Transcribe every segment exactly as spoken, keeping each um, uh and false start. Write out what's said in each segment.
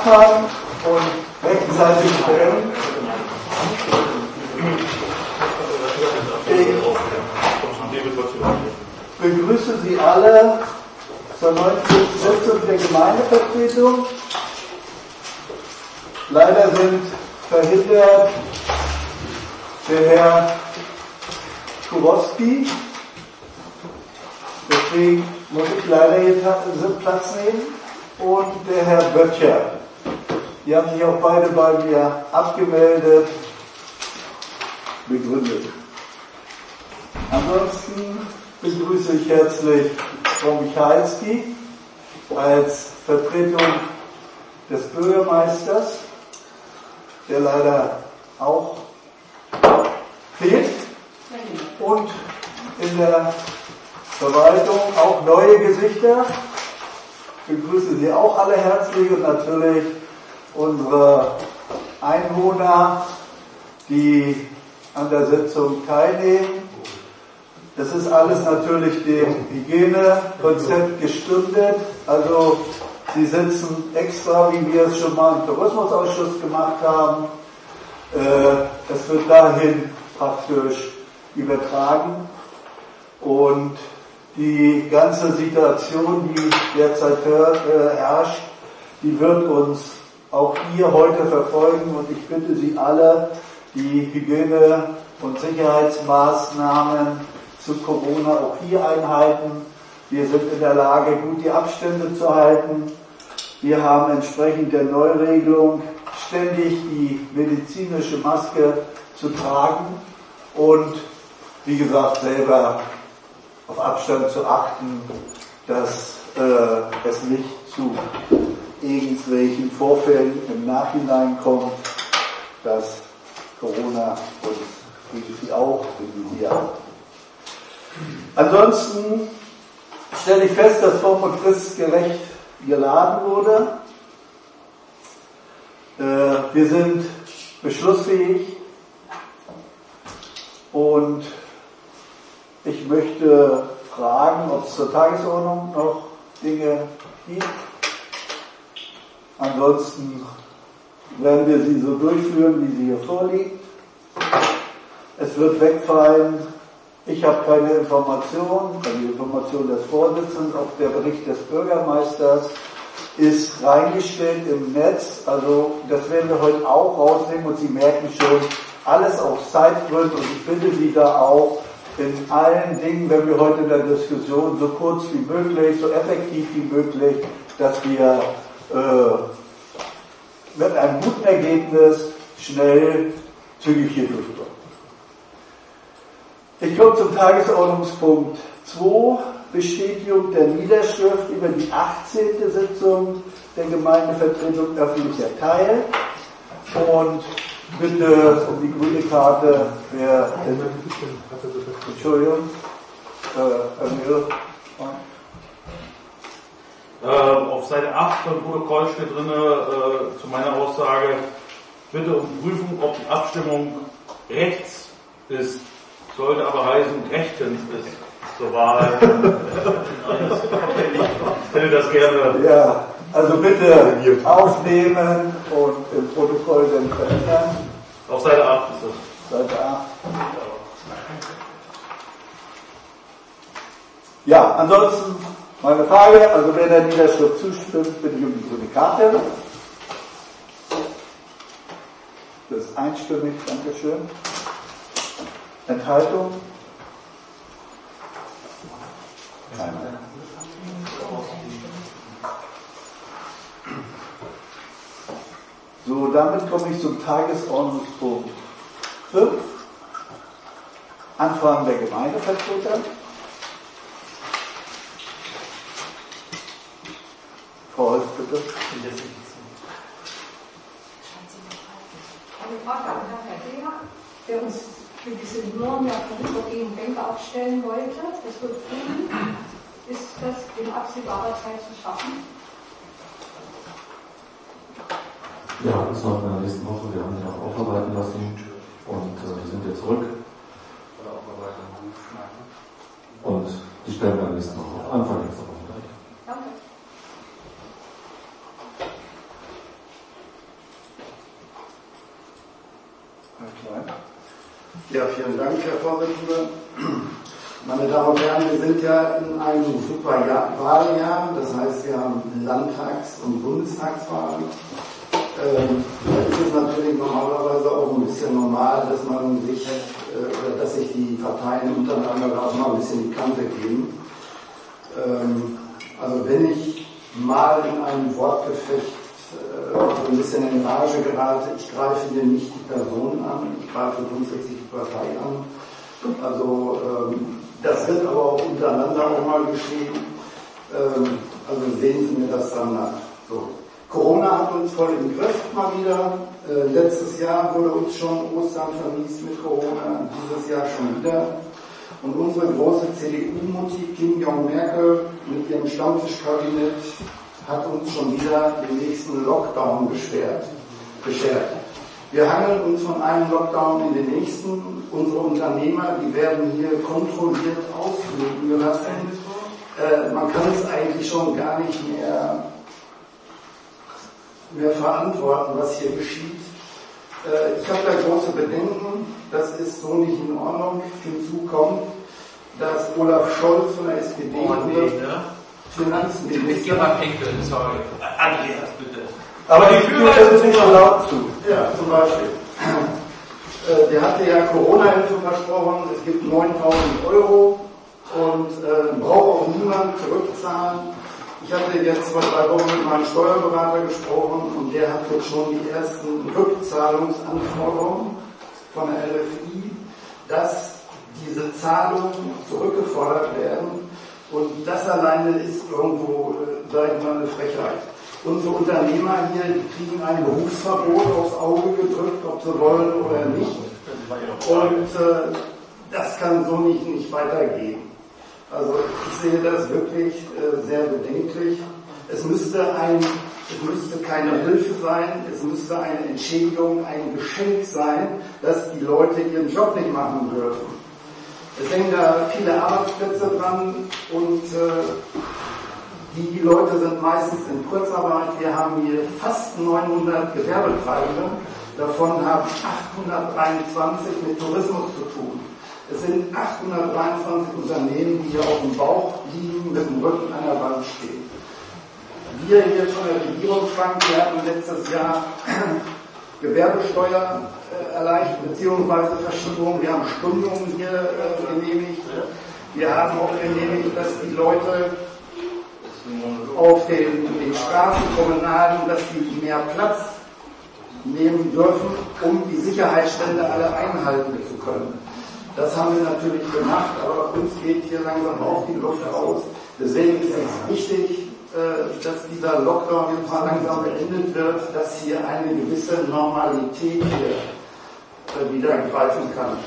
anfangen und rechtzeitig beenden. Ich begrüße Sie alle zur neunzehnten Sitzung der Gemeindevertretung. Leider sind verhindert der Herr Kurowski. Deswegen muss ich leider hier Platz nehmen. Und der Herr Böttcher. Die haben sich auch beide bei mir abgemeldet, begründet. Ansonsten begrüße ich herzlich Frau Michalski als Vertretung des Bürgermeisters, der leider auch fehlt, und in der Verwaltung auch neue Gesichter. Ich begrüße Sie auch alle herzlich und natürlich unsere Einwohner, die an der Sitzung teilnehmen. Das ist alles natürlich dem Hygienekonzept gestündet. Also Sie sitzen extra, wie wir es schon mal im Tourismusausschuss gemacht haben. Es wird dahin praktisch übertragen. Und die ganze Situation, die derzeit herrscht, die wird uns auch hier heute verfolgen. Und ich bitte Sie alle, die Hygiene- und Sicherheitsmaßnahmen zu Corona auch hier einhalten. Wir sind in der Lage, gut die Abstände zu halten. Wir haben entsprechend der Neuregelung ständig die medizinische Maske zu tragen und, wie gesagt, selber auf Abstand zu achten, dass äh, es nicht zu irgendwelchen Vorfällen im Nachhinein kommt, dass Corona uns irgendwie auch, wie wir auch. Ansonsten stelle ich fest, dass form- und fristgerecht geladen wurde. Äh, wir sind beschlussfähig und ich möchte fragen, ob es zur Tagesordnung noch Dinge gibt. Ansonsten werden wir sie so durchführen, wie sie hier vorliegt. Es wird wegfallen. Ich habe keine Informationen, die Information des Vorsitzenden, auch der Bericht des Bürgermeisters ist reingestellt im Netz. Also das werden wir heute auch rausnehmen und Sie merken schon, alles auf Zeitgründen, und ich bitte Sie da auch in allen Dingen, wenn wir heute in der Diskussion so kurz wie möglich, so effektiv wie möglich, dass wir äh, mit einem guten Ergebnis schnell, zügig hier durchkommen. Ich komme zum Tagesordnungspunkt zwei, Bestätigung der Niederschrift über die achtzehnte Sitzung der Gemeindevertretung öffentlicher Teil. Und bitte um die grüne Karte, wer, Entschuldigung, äh, äh, auf Seite acht von Protokoll steht drin, äh, zu meiner Aussage, bitte um Prüfung, ob die Abstimmung rechts ist. Sollte aber heißen, rechtens ist zur Wahl. Ich hätte das gerne. Ja, also bitte aufnehmen und im Protokoll dann verändern. Auf Seite acht ist das. Seite acht. Ja, ansonsten meine Frage, also wer der Niederschrift zustimmt, bitte ich um die grüne Karte. Das ist einstimmig, Dankeschön. Enthaltung? Keine. So, damit komme ich zum Tagesordnungspunkt fünf. Anfragen der Gemeindevertreter. Frau Holz, bitte. Eine Frage an Herrn Herr der uns für diese Norm ja vorübergehend Denker aufstellen wollte. Das wird tun. Ist das in absehbarer Zeit zu schaffen? Ja, das noch in der nächsten Woche. Wir haben ihn auch aufarbeiten lassen und äh, wir sind jetzt zurück. Und die stellen wir in der nächsten Woche auf. Anfang nächster Woche. Danke. Ja, vielen Dank, Herr Vorsitzender. Meine Damen und Herren, wir sind ja in einem super Wahljahr, das heißt, wir haben Landtags- und Bundestagswahlen. Ähm, da ist es natürlich normalerweise auch ein bisschen normal, dass man sich, äh, dass sich die Parteien untereinander auch mal ein bisschen die Kante geben. Ähm, also wenn ich mal in einem Wortgefecht äh, so ein bisschen in Rage gerate, ich greife hier nicht die Person an, ich greife grundsätzlich die Partei an. Also ähm, das wird aber auch untereinander auch mal geschehen. Ähm, also sehen Sie mir das dann nach. So. Corona hat uns voll im Griff mal wieder. Äh, letztes Jahr wurde uns schon Ostern vermiest mit Corona, dieses Jahr schon wieder. Und unsere große C D U-Mutti Kim Jong-Merkel mit ihrem Stammtischkabinett hat uns schon wieder den nächsten Lockdown beschert. beschert. Wir hangeln uns von einem Lockdown in den nächsten. Unsere Unternehmer, die werden hier kontrolliert ausfliegen gelassen. Äh, man kann es eigentlich schon gar nicht mehr, mehr verantworten, was hier geschieht. Äh, ich habe da große Bedenken. Das ist so nicht in Ordnung. Hinzu kommt, dass Olaf Scholz von der S P D oh, nee, ne? Finanzminister... sorry. Andreas, bitte. Aber die führen das nicht so laut zu. Ja, zum Beispiel. Der hatte ja Corona-Hilfe versprochen, es gibt neuntausend Euro und äh, braucht auch niemand zurückzahlen. Ich hatte jetzt vor drei Wochen mit meinem Steuerberater gesprochen und der hat jetzt schon die ersten Rückzahlungsanforderungen von der L F I, dass diese Zahlungen zurückgefordert werden und das alleine ist irgendwo, äh, sag ich mal, eine Frechheit. Unsere Unternehmer hier, die kriegen ein Berufsverbot aufs Auge gedrückt, ob sie wollen oder nicht. Und äh, das kann so nicht, nicht weitergehen. Also ich sehe das wirklich äh, sehr bedenklich. Es müsste, ein, es müsste keine Hilfe sein, es müsste eine Entschädigung, ein Geschenk sein, dass die Leute ihren Job nicht machen dürfen. Es hängen da viele Arbeitsplätze dran und äh, die Leute sind meistens in Kurzarbeit. Wir haben hier fast neunhundert Gewerbetreibende. Davon haben achthundertdreiundzwanzig mit Tourismus zu tun. Es sind achthundertdreiundzwanzig Unternehmen, die hier auf dem Bauch liegen, mit dem Rücken an der Wand stehen. Wir hier von der Regierung, Frank, wir hatten letztes Jahr Gewerbesteuer äh, erleichtert, beziehungsweise Verschiebung. Wir haben Stundungen hier äh, genehmigt. Wir haben auch genehmigt, dass die Leute auf den, den Straßenpromenaden, dass die mehr Platz nehmen dürfen, um die Sicherheitsstände alle einhalten zu können. Das haben wir natürlich gemacht, aber uns geht hier langsam auch die Luft aus. Deswegen ist es wichtig, dass dieser Lockdown jetzt mal langsam beendet wird, dass hier eine gewisse Normalität hier wieder greifen kann.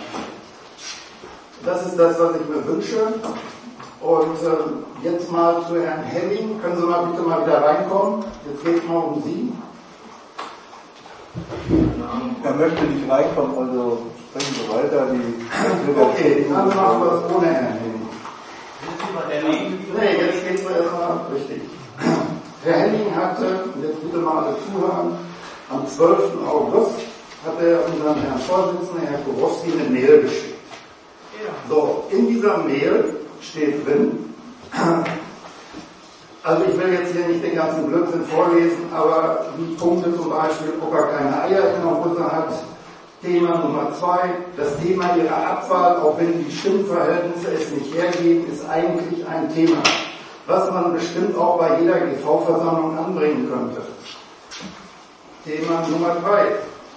Das ist das, was ich mir wünsche. Und äh, jetzt mal zu Herrn Henning. Können Sie mal bitte mal wieder reinkommen? Jetzt geht es mal um Sie. Er möchte nicht reinkommen, also sprechen Sie weiter. Die okay, dann machen wir es ohne Herrn Henning. Nee, jetzt geht es erstmal richtig. Herr Henning hatte, jetzt bitte mal alle zuhören, am zwölften August hat er unseren Herrn Vorsitzenden, Herrn Kurowski, eine Mail geschickt. So, in dieser Mail steht drin, also ich will jetzt hier nicht den ganzen Blödsinn vorlesen, aber die Punkte zum Beispiel, ob er keine Eier in der Hose hat. Thema Nummer zwei, das Thema ihrer Abwahl, auch wenn die Stimmverhältnisse es nicht hergeben, ist eigentlich ein Thema, was man bestimmt auch bei jeder G V-Versammlung anbringen könnte. Thema Nummer drei.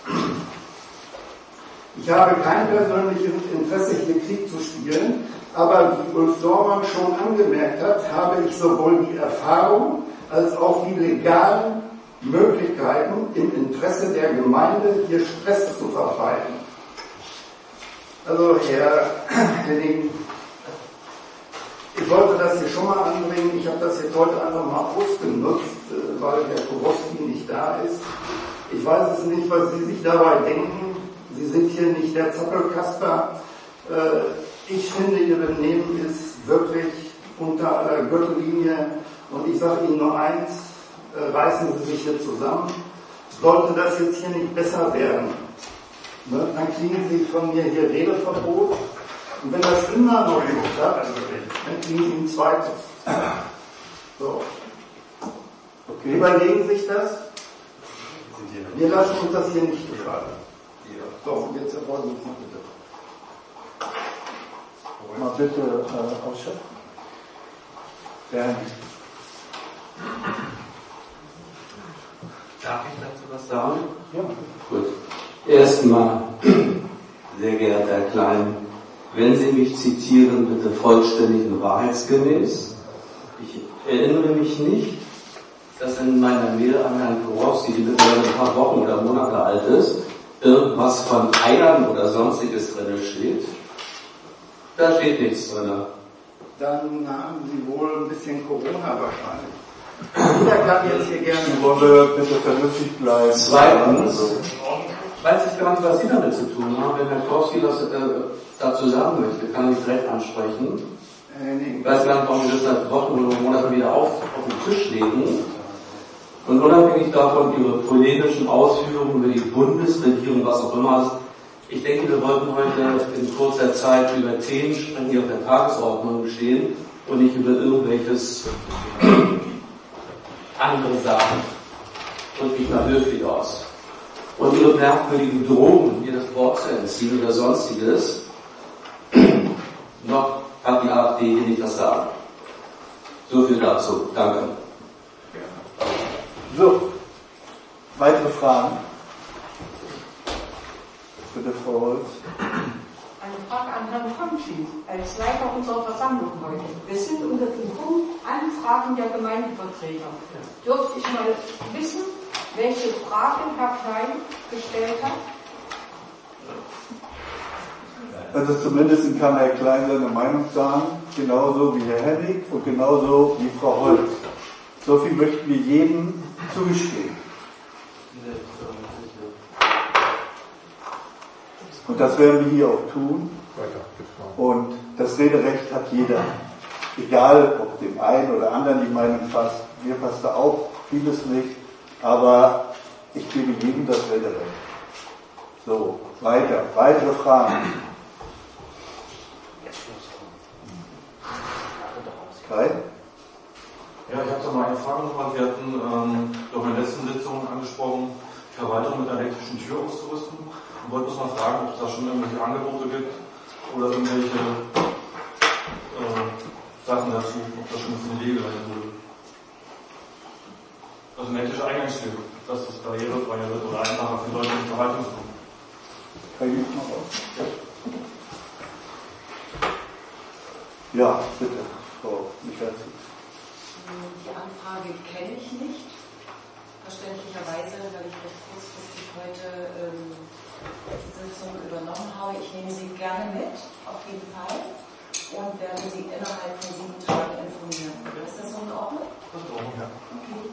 Ich habe kein persönliches Interesse, hier Krieg zu spielen, aber wie Ulf Dormann schon angemerkt hat, habe ich sowohl die Erfahrung als auch die legalen Möglichkeiten, im Interesse der Gemeinde hier Stress zu verbreiten. Also Herr Henning, ich wollte das hier schon mal anbringen, ich habe das jetzt heute einfach mal ausgenutzt, weil Herr Kurowski nicht da ist. Ich weiß es nicht, was Sie sich dabei denken. Sie sind hier nicht der Zappelkasper. Ich finde, Ihr Benehmen ist wirklich unter aller Gürtellinie. Und ich sage Ihnen nur eins, reißen Sie sich hier zusammen. Sollte das jetzt hier nicht besser werden, Ne? Dann kriegen Sie von mir hier Redeverbot. Und wenn das immer noch nicht klappt, dann kriegen Sie ein zweites. So. Okay. Überlegen sich das. Wir lassen uns das hier nicht gefallen. So, und jetzt Herr Vorsitzender, bitte. Mal bitte äh, ausschalten. Ja. Darf ich dazu was sagen? Ja. Gut. Erstmal, sehr geehrter Herr Klein, wenn Sie mich zitieren, bitte vollständig und wahrheitsgemäß. Ich erinnere mich nicht, dass in meiner Mail an Herrn Kurowski, die mittlerweile ein paar Wochen oder Monate alt ist, irgendwas von Eiern oder sonstiges drin steht. Da steht nichts drin. Dann haben Sie wohl ein bisschen Corona wahrscheinlich. Jeder kann jetzt hier gerne. Wollen wir bitte vernünftig bleiben? Zweitens, weiß ich gar nicht, was Sie damit zu tun haben. Wenn Herr Kurowski das äh, dazu sagen möchte, kann ich direkt ansprechen. Äh, nee. Ich weiß gar nicht, warum wir das seit Wochen oder Monaten wieder auf, auf den Tisch legen. Und unabhängig davon, Ihre polemischen Ausführungen über die Bundesregierung, was auch immer ist, ich denke, wir wollten heute in kurzer Zeit über Themen sprechen, die auf der Tagesordnung stehen und nicht über irgendwelches andere Sachen. Und nicht mal höflich aus. Und Ihre merkwürdigen Drohungen, mir das Wort zu entziehen oder sonstiges, noch hat die AfD hier nicht das Sagen. So viel dazu. Danke. So, weitere Fragen? Bitte, Frau Holz. Eine Frage an Herrn Kontschi, als Leiter unserer Versammlung heute. Wir sind unter dem Punkt Anfragen der Gemeindevertreter. Dürfte ich mal wissen, welche Frage Herr Klein gestellt hat? Also zumindest kann Herr Klein seine Meinung sagen, genauso wie Herr Hennig und genauso wie Frau Holz. So viel möchten wir jedem zugestehen. Und das werden wir hier auch tun. Und das Rederecht hat jeder. Egal, ob dem einen oder anderen die Meinung passt. Mir passt da auch vieles nicht. Aber ich gebe jedem das Rederecht. So, weiter. Weitere Fragen? Kai? Ja, ich habe da mal eine Frage nochmal. Wir hatten ähm, doch in der letzten Sitzung angesprochen, Verwaltung mit einer elektrischen Tür auszurüsten. Und wollte uns mal fragen, ob es da schon irgendwelche Angebote gibt oder irgendwelche äh, Sachen dazu, ob das schon eine Regel sein würde. Also eine elektrische Eingangstür, dass das barrierefreier wird oder einfacher für Leute in die Verwaltung zu kommen. Kai, gibt's noch was? Ja, bitte, Frau Michalski. Die Anfrage kenne ich nicht. Verständlicherweise, weil ich recht kurzfristig heute ähm, die Sitzung übernommen habe. Ich nehme Sie gerne mit, auf jeden Fall, und werde Sie innerhalb von sieben Tagen informieren. Ist das so in Ordnung? Das ist in Ordnung, ja. Okay.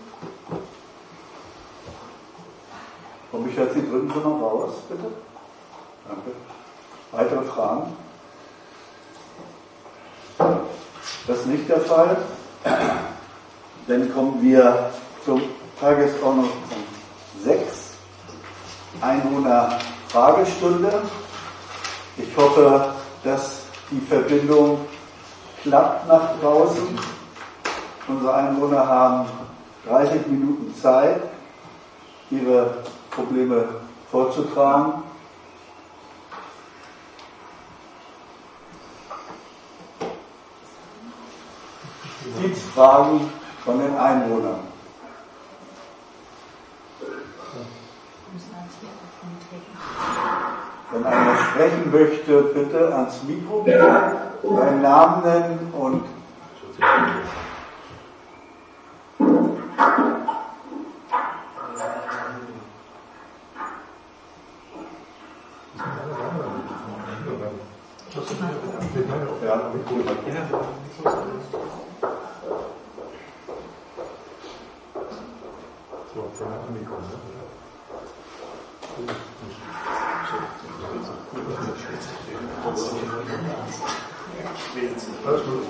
Frau Michalski, drücken Sie noch raus, bitte. Danke. Weitere Fragen? Das ist nicht der Fall. Dann kommen wir zum Tagesordnungspunkt sechs, Einwohner-Fragestunde. Ich hoffe, dass die Verbindung klappt nach draußen. Unsere Einwohner haben dreißig Minuten Zeit, ihre Probleme vorzutragen. Gibt es Fragen von den Einwohnern? Wenn einer sprechen möchte, bitte ans Mikro seinen Namen nennen und ja, Alles gut.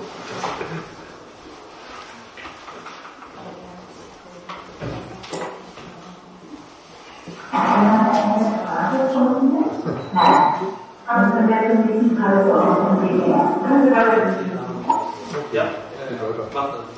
Ja, macht das.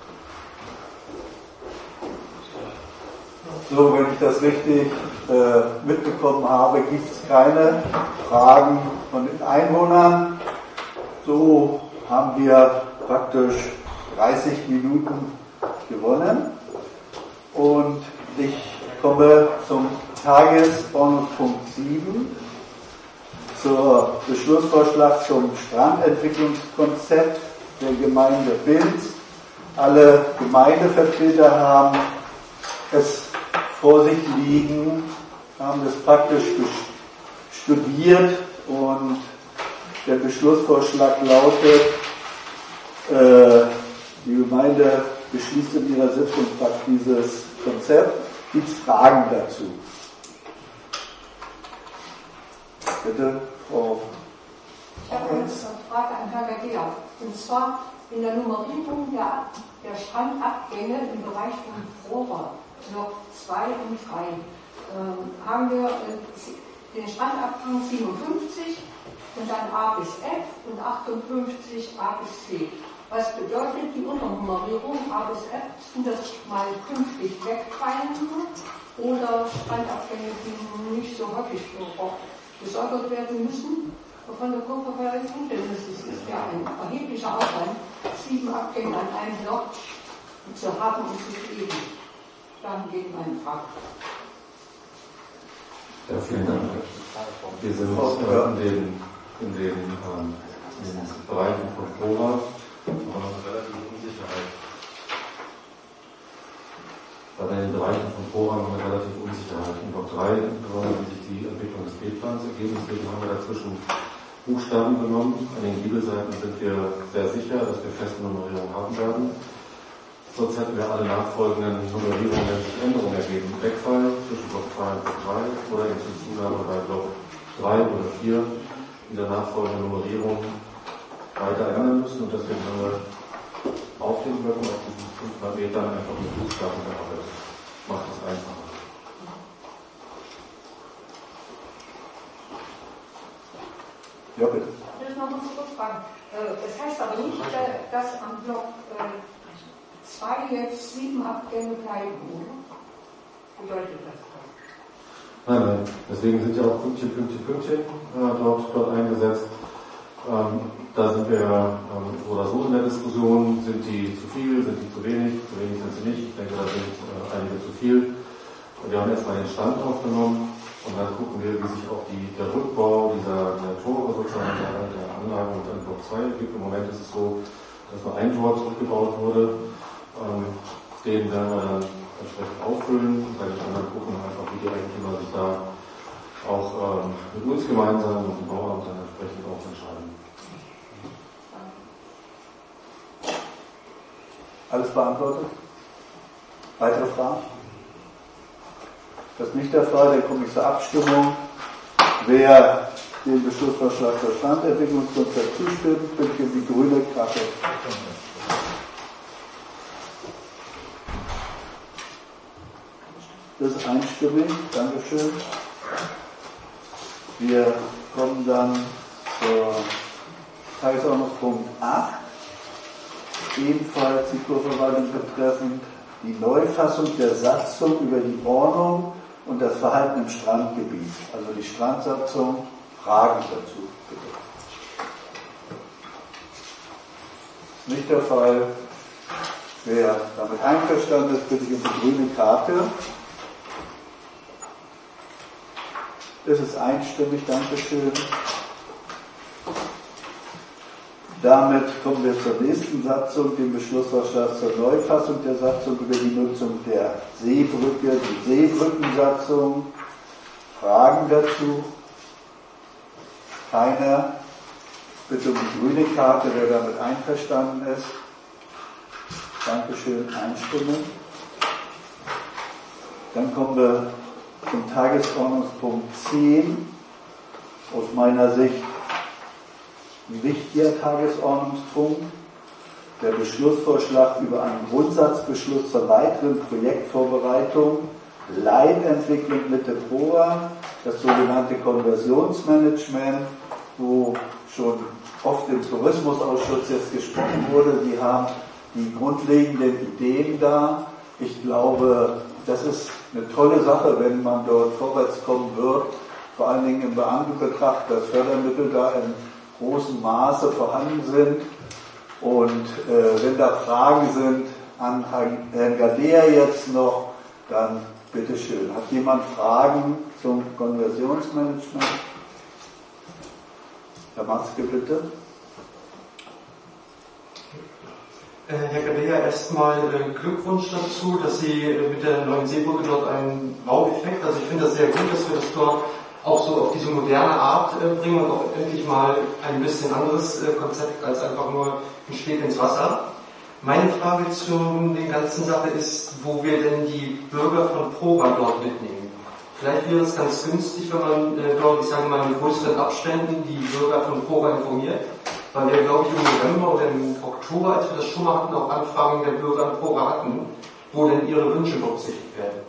So, wenn ich das richtig äh, mitbekommen habe, gibt es keine Fragen von den Einwohnern. So haben wir praktisch dreißig Minuten gewonnen. Und ich komme zum Tagesordnungspunkt sieben, zur Beschlussvorschlag zum Strandentwicklungskonzept der Gemeinde Binz. Alle Gemeindevertreter haben es vor sich liegen, haben das praktisch studiert und der Beschlussvorschlag lautet, äh, die Gemeinde beschließt in ihrer Sitzung dieses Konzept. Gibt es Fragen dazu? Bitte, Frau. Ich habe eine Frage an Herrn Gagea. Und zwar in der Nummerierung der, der Strandabgänge im Bereich von Flora, Block zwei und drei, ähm, haben wir äh, den Strandabgang siebenundfünfzig und dann A bis F und achtundfünfzig A bis C. Was bedeutet die Unternummerierung A bis F? Sind das mal künftig wegfallen oder Strandabgänge, die nicht so häufig gesäubert werden müssen von der Kurverwaltung? Denn es ist ja ein erheblicher Aufwand, sieben Abgänge an einem Block zu haben und zu pflegen. Dann geht meine Frage. Ja, vielen Dank. Wir sind äh, in den, in den, ähm, in den Bereichen von Flora aber noch eine relative Unsicherheit. Bei den Bereichen von Flora haben wir eine relative Unsicherheit. In Block drei wollen sich die Entwicklung des B-Plans ergeben, deswegen haben wir dazwischen Buchstaben genommen. An den Giebelseiten sind wir sehr sicher, dass wir feste Nummerierung haben werden. Sonst hätten wir alle nachfolgenden Nummerierungen, wenn sich Änderungen ergeben, wegfallen zwischen Block zwei und Block drei oder in Zunahme bei Block drei oder vier in der nachfolgenden Nummerierung weiter ändern müssen. Und deswegen haben wir auf den Blöcken, auf diesen fünfhundert Metern einfach mit Buchstaben gearbeitet. Macht es einfacher. Ja, bitte. Ich will noch mal kurz fragen. Das heißt aber nicht, dass am Block zwei jetzt sieben Abgänge bleiben, oder? Bedeutet das? Nein, nein. Deswegen sind ja auch Pünktchen, Pünktchen, Pünktchen äh, dort, dort eingesetzt. Ähm, da sind wir ähm, oder so in der Diskussion, sind die zu viel, sind die zu wenig, zu wenig sind sie nicht. Ich denke, da sind äh, einige zu viel. Und wir haben erstmal den Stand aufgenommen und dann gucken wir, wie sich auch die, der Rückbau dieser der Tore sozusagen der, der Anlagen und dann Block zwei gibt. Im Moment ist es so, dass nur ein Tor zurückgebaut wurde. Ähm, den werden wir dann entsprechend auffüllen und dann kann man gucken, einfach wie die Eigentümer sich da auch ähm, mit uns gemeinsam und dem Bauamt dann entsprechend auch entscheiden. Alles beantwortet? Weitere Fragen? Das ist nicht der Fall, dann komme ich zur Abstimmung. Wer dem Beschlussvorschlag zur Strandentwicklungskonzept zustimmt, bitte die grüne Karte. Das ist einstimmig, Dankeschön. Wir kommen dann zur Tagesordnungspunkt acht, ebenfalls die Kurverwaltung betreffend die Neufassung der Satzung über die Ordnung und das Verhalten im Strandgebiet. Also die Strandsatzung, Fragen dazu, bitte. Ist nicht der Fall. Wer damit einverstanden ist, bitte ich um die grüne Karte. Das ist einstimmig, Dankeschön. Damit kommen wir zur nächsten Satzung, dem Beschlussvorschlag zur Neufassung der Satzung über die Nutzung der Seebrücke, die Seebrückensatzung. Fragen dazu? Keiner. Bitte um die grüne Karte, wer damit einverstanden ist. Dankeschön, einstimmig. Dann kommen wir zum Tagesordnungspunkt zehn, aus meiner Sicht ein wichtiger Tagesordnungspunkt, der Beschlussvorschlag über einen Grundsatzbeschluss zur weiteren Projektvorbereitung Leitentwicklung mit der PROA, das sogenannte Konversionsmanagement, wo schon oft im Tourismusausschuss jetzt gesprochen wurde. Sie haben die grundlegenden Ideen da. Ich glaube, das ist eine tolle Sache, wenn man dort vorwärts kommen wird, vor allen Dingen im Anbetracht, dass Fördermittel da in großem Maße vorhanden sind. Und äh, wenn da Fragen sind an Herrn Gadea jetzt noch, dann bitteschön. Hat jemand Fragen zum Konversionsmanagement? Herr Matzke, bitte. Herr Gadea, erstmal Glückwunsch dazu, dass Sie mit der neuen Seebrücke dort einen Wow-Effekt, also ich finde das sehr gut, dass wir das dort auch so auf diese moderne Art bringen und auch endlich mal ein bisschen anderes Konzept als einfach nur ein Steg ins Wasser. Meine Frage zu der ganzen Sache ist, wo wir denn die Bürger von PROA dort mitnehmen. Vielleicht wäre es ganz günstig, wenn man dort, ich sage mal, in größeren Abständen die Bürger von PROA informiert, weil wir, glaube ich, im November oder im Oktober, als wir das schon mal hatten, auch Anfragen der Bürger an PROA hatten, wo denn ihre Wünsche berücksichtigt werden.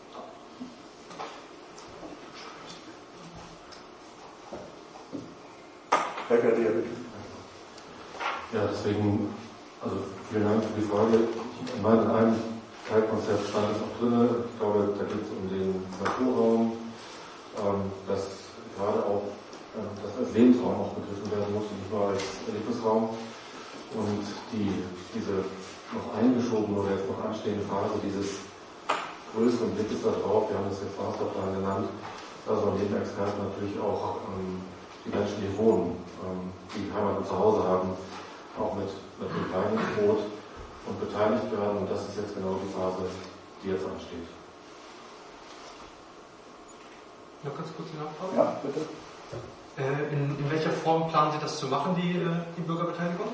Herr Gadea, bitte. Ja, deswegen, also vielen Dank für die Frage. Ich meine, in einem Teilkonzept stand es auch drin. Ich glaube, da geht es um den Naturraum, ähm, dass gerade auch äh, das als Lebensraum auch begriffen werden muss, nicht nur als Erlebnisraum. Und die, diese noch eingeschobene oder jetzt noch anstehende Phase dieses größeren Blickes darauf, wir haben das jetzt Masterplan genannt, da sollen jeden Experten natürlich auch ähm, die Menschen, die wohnen, ähm, die Heimat und Zuhause haben, auch mit, mit dem kleinen Boot und beteiligt werden. Und das ist jetzt genau die Phase, die jetzt ansteht. Noch ganz kurz die Nachfrage? Ja, bitte. Äh, in, in welcher Form planen Sie das zu machen, die, die Bürgerbeteiligung?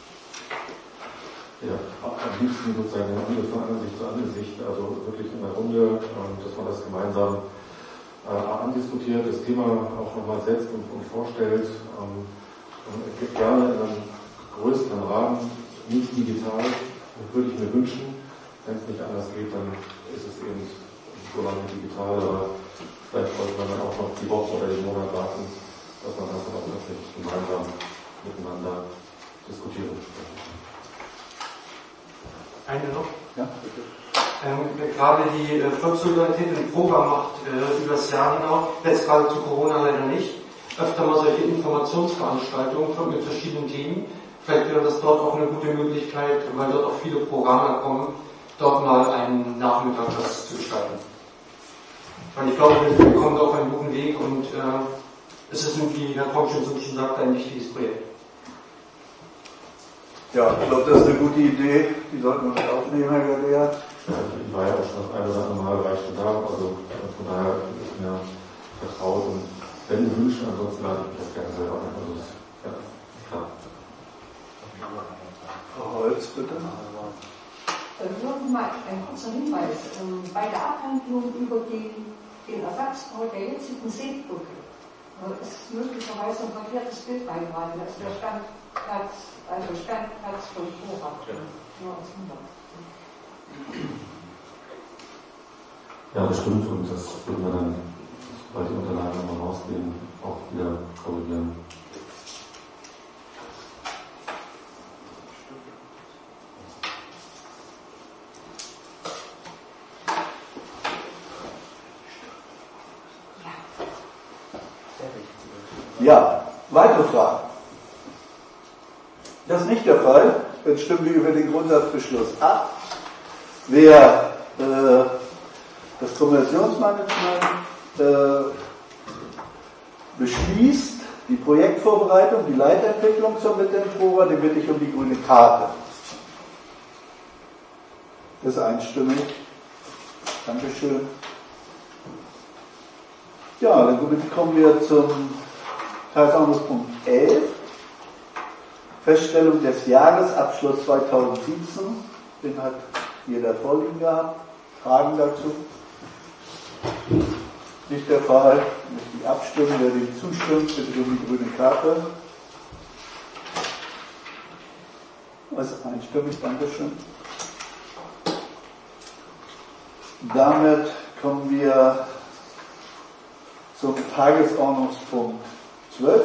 Ja, am liebsten sozusagen von Angesicht zu Angesicht, also wirklich in der Runde, ähm, dass man das gemeinsam äh, andiskutiert, das Thema auch nochmal setzt und, und vorstellt. Ähm, und gerne in einem größeren Rahmen, nicht digital, würde ich mir wünschen. Wenn es nicht anders geht, dann ist es eben so lange digital, aber vielleicht sollte man dann auch noch die Woche oder den Monat warten, dass man das dann auch tatsächlich gemeinsam miteinander diskutieren kann. Eine noch? Ja, bitte. Ähm, gerade die äh, Volkssolidarität in PROA macht äh, über das Jahr hinaus, jetzt gerade zu Corona leider nicht, öfter mal solche Informationsveranstaltungen mit verschiedenen Themen. Vielleicht wäre das dort auch eine gute Möglichkeit, weil dort auch viele Programme kommen, dort mal einen Nachmittag das zu gestalten. Weil ich glaube, wir kommen auf einen guten Weg und äh, es ist, wie Herr Tomschen so schon sagte, ein wichtiges Projekt. Ja, ich glaube, das ist eine gute Idee. Die sollten wir mit aufnehmen, Herr Gadea. Ja, ich war ja auch schon das eine oder andere Mal, war ich schon da, also von daher ist mir vertraut und wenn Sie wünschen, ansonsten lade ich mich das gerne selber ein. Also ist, ja, klar. Frau Holz, bitte. Nur mal ein kurzer Hinweis. Bei der Abhandlung über den, den Ersatzbau der jetzigen Seebrücke ist möglicherweise ein verkehrtes Bild reingeraten. Das ist der Standplatz, also Standplatz von PROA. Nur aus Wunder. Ja, das stimmt und das würden wir dann, sobald die Unterlagen nochmal rausgehen, auch wieder korrigieren. Ja, weitere Fragen? Das ist nicht der Fall. Dann stimmen wir über den Grundsatzbeschluss ab. Wer äh, das Konversionsmanagement äh, beschließt, die Projektvorbereitung, die Leitentwicklung zur Mitte in PROA, den bitte ich um die grüne Karte. Das ist einstimmig. Dankeschön. Ja, dann kommen wir zum Tagesordnungspunkt elf. Feststellung des Jahresabschlusses zweitausendsiebzehn. Den hat jeder vorliegen gehabt. Fragen dazu? Nicht der Fall. Ich möchte die abstimmen. Wer dem zustimmt, bitte um die grüne Karte. Das ist einstimmig. Dankeschön. Damit kommen wir zum Tagesordnungspunkt zwölf.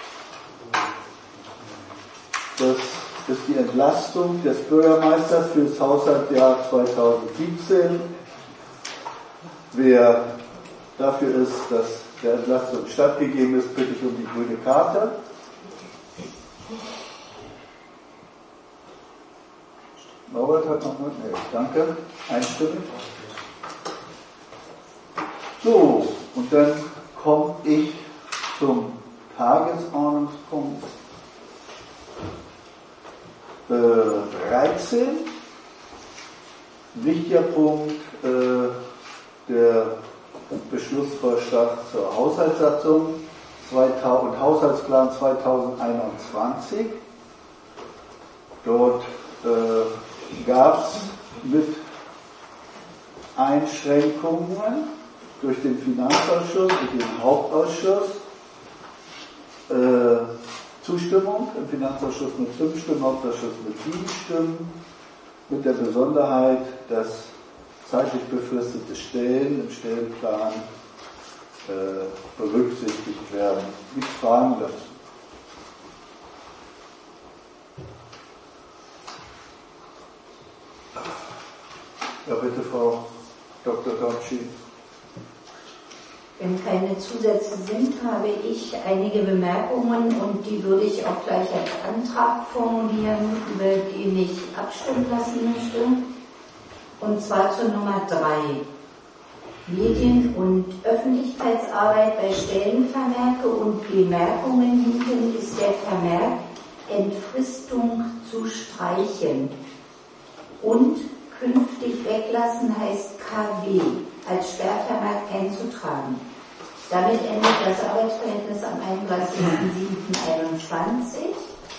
Das ist die Entlastung des Bürgermeisters für das Haushaltsjahr zweitausendsiebzehn. Wer dafür ist, dass der Entlastung stattgegeben ist, bitte ich um die grüne Karte. Norbert hat noch mal. Nee, danke. Einstimmig. So, und dann komme ich zum Tagesordnungspunkt äh, dreizehn. Wichtiger Punkt, äh, der Beschlussvorschlag zur Haushaltssatzung und Haushaltsplan zweitausendeinundzwanzig. Dort äh, gab es mit Einschränkungen durch den Finanzausschuss, durch den Hauptausschuss äh, Zustimmung, im Finanzausschuss mit fünf Stimmen, Hauptausschuss mit sieben Stimmen, mit der Besonderheit, dass zeitlich befristete Stellen im Stellenplan äh, berücksichtigt werden. Gibt es Fragen dazu? Ja, bitte, Frau Doktor Dorci. Wenn keine Zusätze sind, habe ich einige Bemerkungen und die würde ich auch gleich als Antrag formulieren, über den ich abstimmen lassen möchte. Und zwar zur Nummer drei. Medien- und Öffentlichkeitsarbeit bei Stellenvermerke und Bemerkungen hinten ist der Vermerk Entfristung zu streichen. Und künftig weglassen heißt K W als Sperrvermerk einzutragen. Damit endet das Arbeitsverhältnis am einunddreißigsten siebten einundzwanzig.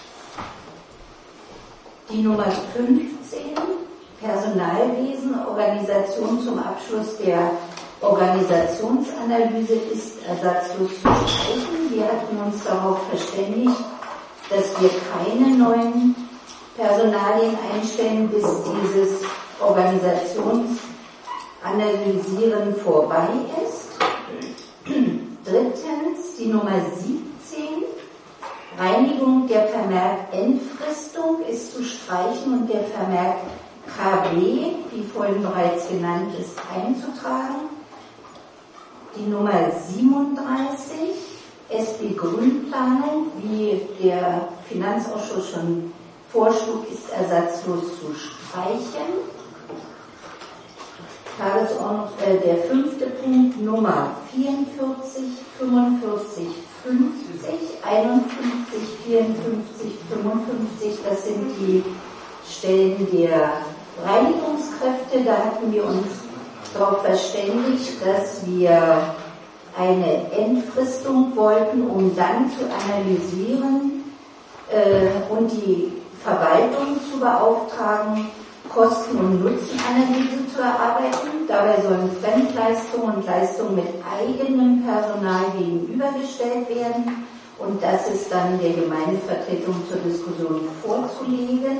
Die Nummer fünfzehn, Personalwesen, Organisation zum Abschluss der Organisationsanalyse ist ersatzlos zu streichen. Wir hatten uns darauf verständigt, dass wir keine neuen Personalien einstellen, bis dieses Organisationsanalysieren vorbei ist. Drittens, die Nummer siebzehn, Reinigung der Vermerk Entfristung ist zu streichen und der Vermerk K B, wie vorhin bereits genannt ist, einzutragen. Die Nummer siebenunddreißig, S B Grünplanung, wie der Finanzausschuss schon vorschlug, ist ersatzlos zu streichen. Tagesordnung, äh, der fünfte Punkt, Nummer vierundvierzig, fünfundvierzig, fünfzig, einundfünfzig, vierundfünfzig, fünfundfünfzig, das sind die Stellen der Reinigungskräfte. Da hatten wir uns darauf verständigt, dass wir eine Entfristung wollten, um dann zu analysieren äh, und die Verwaltung zu beauftragen, Kosten- und Nutzenanalyse zu erarbeiten. Dabei sollen Fremdleistungen und Leistungen mit eigenem Personal gegenübergestellt werden und das ist dann der Gemeindevertretung zur Diskussion vorzulegen.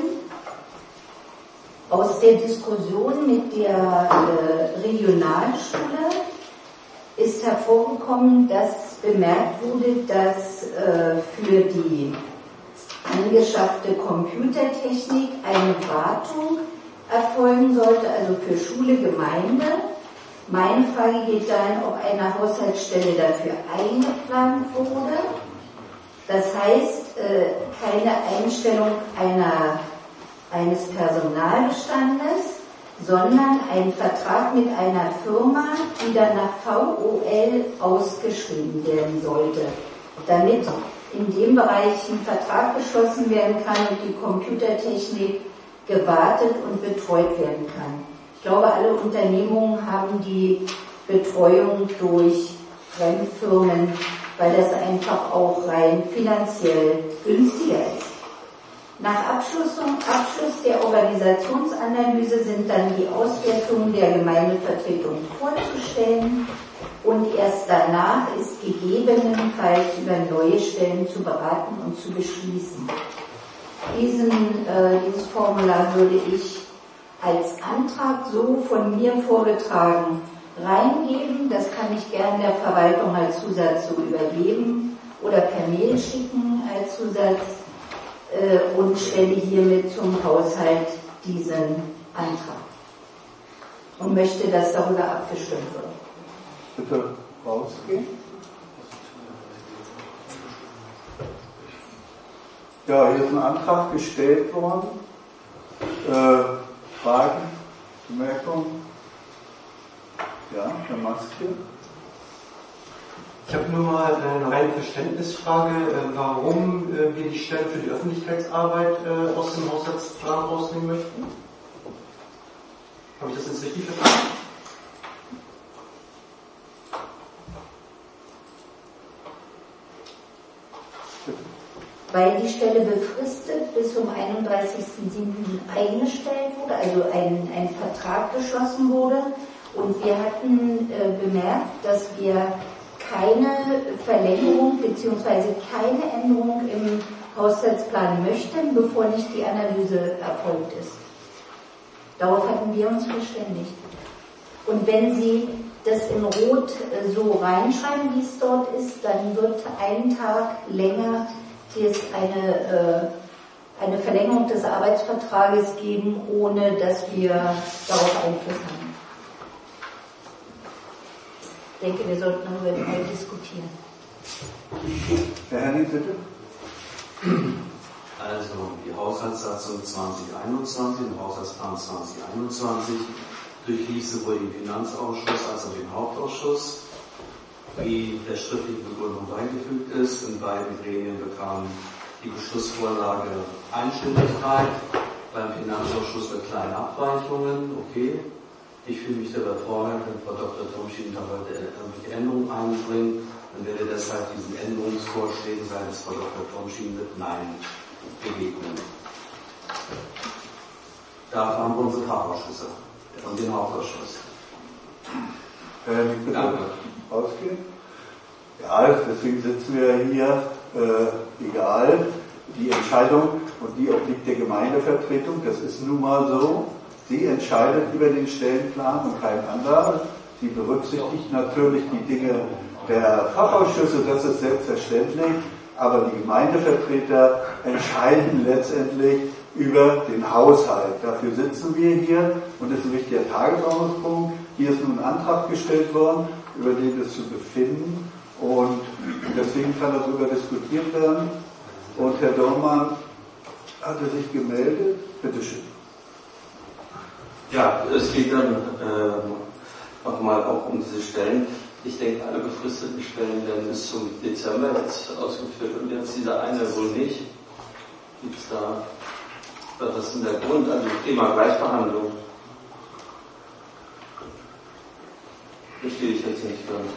Aus der Diskussion mit der äh, Regionalschule ist hervorgekommen, dass bemerkt wurde, dass äh, für die angeschaffte Computertechnik eine Wartung erfolgen sollte, also für Schule, Gemeinde. Meine Frage geht dahin, ob eine Haushaltsstelle dafür eingeplant wurde. Das heißt, äh, keine Einstellung einer, eines Personalbestandes, sondern ein Vertrag mit einer Firma, die dann nach V O L ausgeschrieben werden sollte, damit in dem Bereich ein Vertrag geschlossen werden kann und die Computertechnik gewartet und betreut werden kann. Ich glaube, alle Unternehmungen haben die Betreuung durch Fremdfirmen, weil das einfach auch rein finanziell günstiger ist. Nach Abschluss, Abschluss der Organisationsanalyse sind dann die Auswertungen der Gemeindevertretung vorzustellen und erst danach ist gegebenenfalls über neue Stellen zu beraten und zu beschließen. Diesen, äh, dieses Formular würde ich als Antrag so von mir vorgetragen reingeben. Das kann ich gerne der Verwaltung als Zusatz so übergeben oder per Mail schicken als Zusatz äh, und stelle hiermit zum Haushalt diesen Antrag und möchte, dass darüber abgestimmt wird. Bitte rausgehen. Ja, hier ist ein Antrag gestellt worden. Äh, Fragen, Bemerkungen? Ja, Herr Maske. Ich habe nur mal eine reine Verständnisfrage, warum wir die Stelle für die Öffentlichkeitsarbeit aus dem Haushaltsplan rausnehmen möchten. Habe ich das jetzt richtig verstanden? Weil die Stelle befristet bis zum einunddreißigsten siebten eingestellt wurde, also ein, ein Vertrag geschlossen wurde. Und wir hatten äh, bemerkt, dass wir keine Verlängerung bzw. keine Änderung im Haushaltsplan möchten, bevor nicht die Analyse erfolgt ist. Darauf hatten wir uns verständigt. Und wenn Sie das in Rot äh, so reinschreiben, wie es dort ist, dann wird ein Tag länger hier ist eine, äh, eine Verlängerung des Arbeitsvertrages geben, ohne dass wir darauf Einfluss haben. Ich denke, wir sollten darüber mal diskutieren. Herr Henning, bitte. Also die Haushaltssatzung zwanzig einundzwanzig, im Haushaltsplan zwanzig einundzwanzig durchließ sowohl den Finanzausschuss als auch den Hauptausschuss. Wie der schriftliche Begründung beigefügt ist, in beiden Gremien bekam die Beschlussvorlage Einstimmigkeit, beim Finanzausschuss mit kleinen Abweichungen, okay. Ich fühle mich dabei vorher, wenn Frau Doktor Tomschin da heute irgendwelche Änderungen einbringt, dann werde deshalb diesen Änderungsvorschlägen seines Frau Doktor Tomschin mit Nein begegnen. Dafür haben wir unsere Fachausschüsse und den Hauptausschuss. Äh, bitte Danke. Ausgehen? Ja, deswegen sitzen wir hier, äh, egal, die Entscheidung und die obliegt der Gemeindevertretung, das ist nun mal so. Sie entscheidet über den Stellenplan und kein anderer. Sie berücksichtigt natürlich die Dinge der Fachausschüsse, das ist selbstverständlich, aber die Gemeindevertreter entscheiden letztendlich über den Haushalt. Dafür sitzen wir hier und das ist ein wichtiger Tagesordnungspunkt. Hier ist nun ein Antrag gestellt worden, über den es zu befinden und deswegen kann darüber diskutiert werden. Und Herr Dormann hatte sich gemeldet. Bitte schön. Ja, es geht dann äh, nochmal auch um diese Stellen. Ich denke, alle befristeten Stellen werden bis zum Dezember jetzt ausgeführt und jetzt dieser eine wohl nicht. Gibt es da, was ist denn der Grund an dem Thema Gleichbehandlung? Verstehe ich jetzt nicht ganz.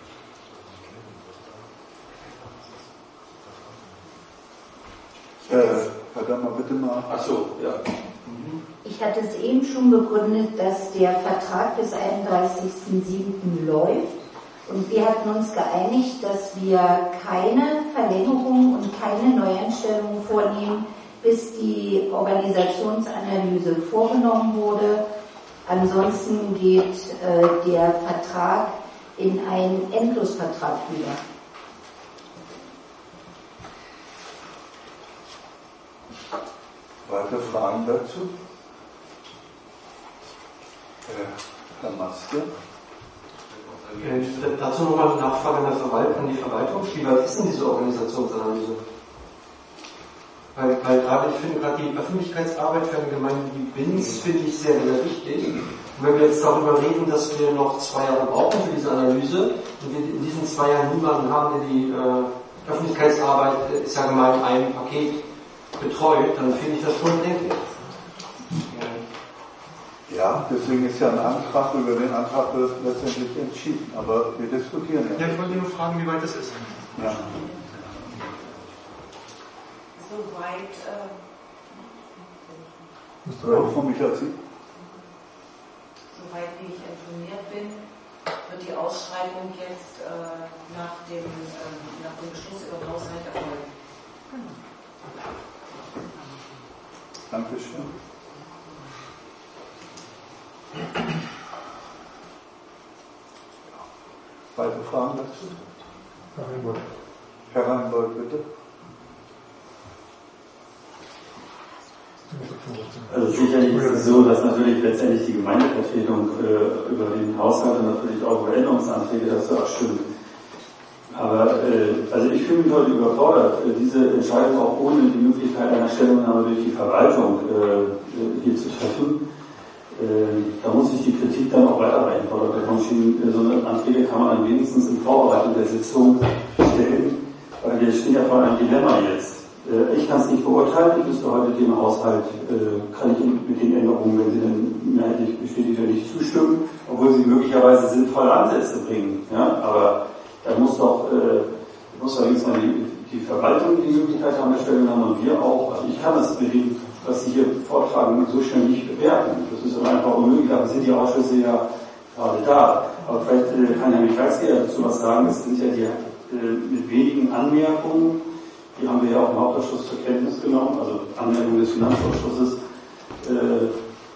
Äh, verdammt mal bitte mal. Ach so, ja. Ich hatte es eben schon begründet, dass der Vertrag bis einunddreißigsten siebten läuft und wir hatten uns geeinigt, dass wir keine Verlängerung und keine Neueinstellung vornehmen, bis die Organisationsanalyse vorgenommen wurde. Ansonsten geht äh, der Vertrag in einen Endlosvertrag über. Weitere Fragen dazu? Herr Maske. Äh, dazu nochmal eine Nachfrage an, der Verwalt- an die Verwaltung. Wie weit ist denn diese Organisationsanalyse? Weil, weil gerade, ich finde gerade die Öffentlichkeitsarbeit für eine Gemeinde wie Binz finde ich sehr, sehr wichtig. Und wenn wir jetzt darüber reden, dass wir noch zwei Jahre brauchen für diese Analyse und wir in diesen zwei Jahren niemanden haben, der die äh, Öffentlichkeitsarbeit, ist ja gemeint, ein Paket betreut, dann finde ich das schon bedenklich. Ja, deswegen ist ja ein Antrag, über den Antrag wird letztendlich entschieden, aber wir diskutieren ja. Ja, ich wollte nur fragen, wie weit das ist. Ja. Soweit, äh, Frau von Michalzi. soweit wie ich informiert bin, wird die Ausschreibung jetzt äh, nach, dem, äh, nach dem Beschluss über den Haushalt erfolgen. Dankeschön. Fragen dazu? Herr Reinbold. Herr Reinbold, bitte. Also sicherlich ist es so, dass natürlich letztendlich die Gemeindevertretung äh, über den Haushalt und natürlich auch über Änderungsanträge dazu abstimmt. Aber äh, also ich fühle mich heute überfordert, äh, diese Entscheidung auch ohne die Möglichkeit einer Stellungnahme durch die Verwaltung äh, hier zu treffen. Äh, da muss ich die Kritik dann auch weiterreichen, Frau Doktor Tomschin. So eine Anträge kann man dann wenigstens in Vorbereitung der Sitzung stellen, weil wir stehen ja vor einem Dilemma jetzt. Ich kann es nicht beurteilen, ich müsste heute dem Haushalt, äh, kann ich mit den Änderungen, wenn sie dann mehrheitlich bestätigt werden, nicht zustimmen, obwohl sie möglicherweise sinnvolle Ansätze bringen. Ja? Aber da muss doch, äh, muss allerdings mal die, die Verwaltung die Möglichkeit haben, der Stellungnahme und wir auch. Also ich kann das mit dem, was Sie hier vortragen, so schnell nicht bewerten. Das ist einfach unmöglich, aber sind die Ausschüsse ja gerade da. Aber vielleicht äh, kann Herr Michalski dazu was sagen, es sind ja die äh, mit wenigen Anmerkungen, die haben wir ja auch im Hauptausschuss zur Kenntnis genommen, also Anmerkung des Finanzausschusses. Äh,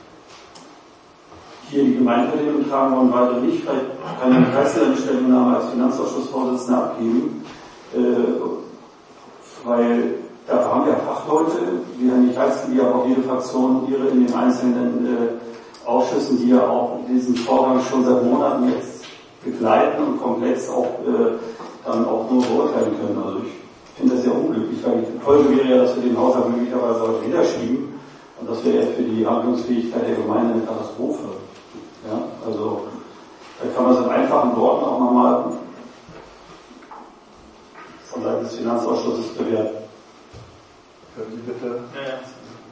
hier die Gemeindevertretung tragen wollen, weiter nicht. Vielleicht kann ich Kreisler eine Stellungnahme als Finanzausschussvorsitzender abgeben, äh, weil dafür haben wir Fachleute, wie Herr Michalski, wie auch jede Fraktion ihre in den einzelnen äh, Ausschüssen, die ja auch diesen Vorgang schon seit Monaten jetzt begleiten und komplex auch äh, dann auch nur beurteilen können. Also ich Ich finde das sehr unglücklich, weil die Folge wäre ja, dass wir den Haushalt möglicherweise heute wieder schieben und das wäre ja für die Handlungsfähigkeit der Gemeinde eine Katastrophe. Ja, also da kann man es in einfachen Worten auch nochmal von Seiten des Finanzausschusses bewerten. Können Sie bitte? Ja, ja.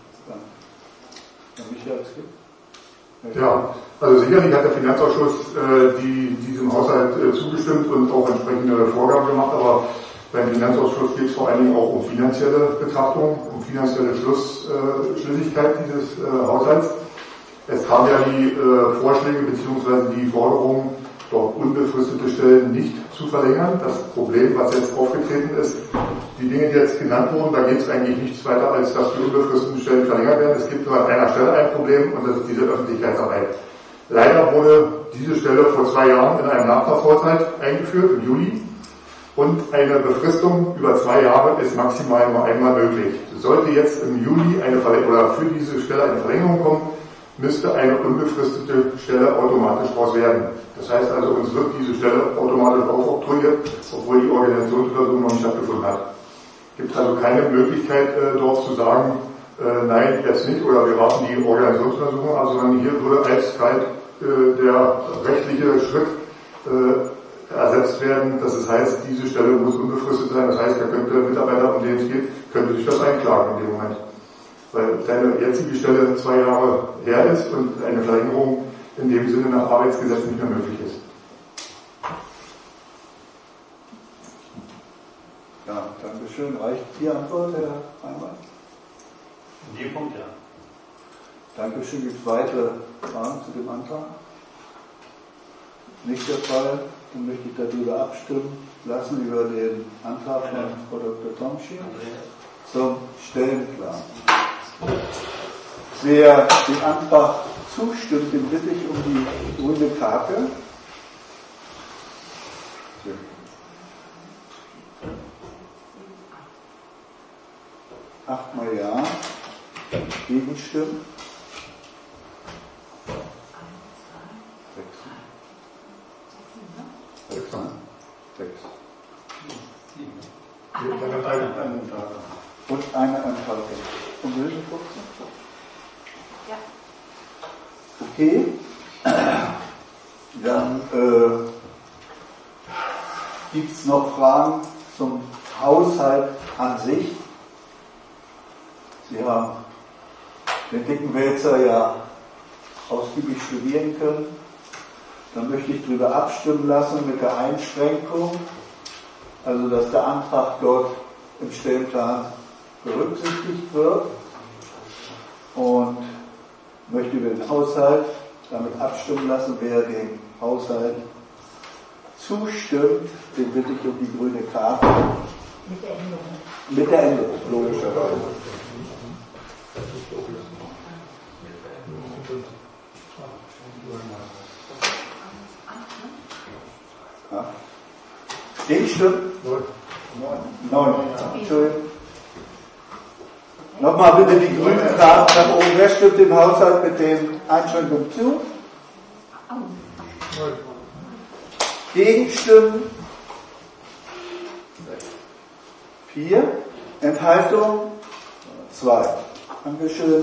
Herr Michalski? Ja, also sicherlich hat der Finanzausschuss äh, die, diesem Haushalt äh, zugestimmt und auch entsprechende Vorgaben gemacht, aber beim Finanzausschuss geht es vor allen Dingen auch um finanzielle Betrachtung, um finanzielle Schluss, äh, Schlüssigkeit dieses äh, Haushalts. Es kamen ja die äh, Vorschläge bzw. die Forderung, dort unbefristete Stellen nicht zu verlängern. Das Problem, was jetzt aufgetreten ist, die Dinge, die jetzt genannt wurden, da geht es eigentlich nichts weiter, als dass die unbefristeten Stellen verlängert werden. Es gibt nur an einer Stelle ein Problem und das ist diese Öffentlichkeitsarbeit. Leider wurde diese Stelle vor zwei Jahren in einem Nachtragshaushalt eingeführt, im Juli. Und eine Befristung über zwei Jahre ist maximal nur einmal möglich. Sollte jetzt im Juli eine Verlängerung oder für diese Stelle eine Verlängerung kommen, müsste eine unbefristete Stelle automatisch raus werden. Das heißt also, uns wird diese Stelle automatisch aufoktroyiert, obwohl die Organisationsversuche noch nicht stattgefunden hat. Es gibt also keine Möglichkeit, äh, dort zu sagen, äh, nein, jetzt nicht, oder wir warten die Organisationsversuche ab, sondern hier würde eiskalt äh, der rechtliche Schritt äh, ersetzt werden, dass es heißt, diese Stelle muss unbefristet sein. Das heißt, da könnte der Mitarbeiter, um den es geht, könnte sich das einklagen in dem Moment. Weil seine jetzige Stelle zwei Jahre her ist und eine Verlängerung in dem Sinne nach Arbeitsgesetz nicht mehr möglich ist. Ja, danke schön. Reicht die Antwort, Herr Heimann? In dem Punkt, ja. Dankeschön. Gibt es weitere Fragen zu dem Antrag? Nicht der Fall. Dann möchte ich darüber abstimmen lassen, über den Antrag von Frau Doktor Tomschin zum Stellenplan. Wer dem Antrag zustimmt, den bitte ich um die grüne Karte. Achtmal Ja. Gegenstimmen. Sechs. Sechs. Sechs. Und eine Enthaltung. Und Wildenfuchsen? Ja. Okay. Dann äh, gibt es noch Fragen zum Haushalt an sich. Sie haben den dicken Wälzer ja ausgiebig studieren können. Dann möchte ich darüber abstimmen lassen mit der Einschränkung, also dass der Antrag dort im Stellenplan berücksichtigt wird, und möchte über den Haushalt damit abstimmen lassen. Wer dem Haushalt zustimmt, den bitte ich um die grüne Karte. Mit der Änderung. Mit der Änderung, logischerweise. Ja. Gegenstimmen? Neun. Neun. Entschuldigung. Nochmal bitte die grünen Karten nach oben. Wer stimmt dem Haushalt mit den Einschränkungen zu? Gegenstimmen? Vier. Enthaltung? Zwei. Dankeschön.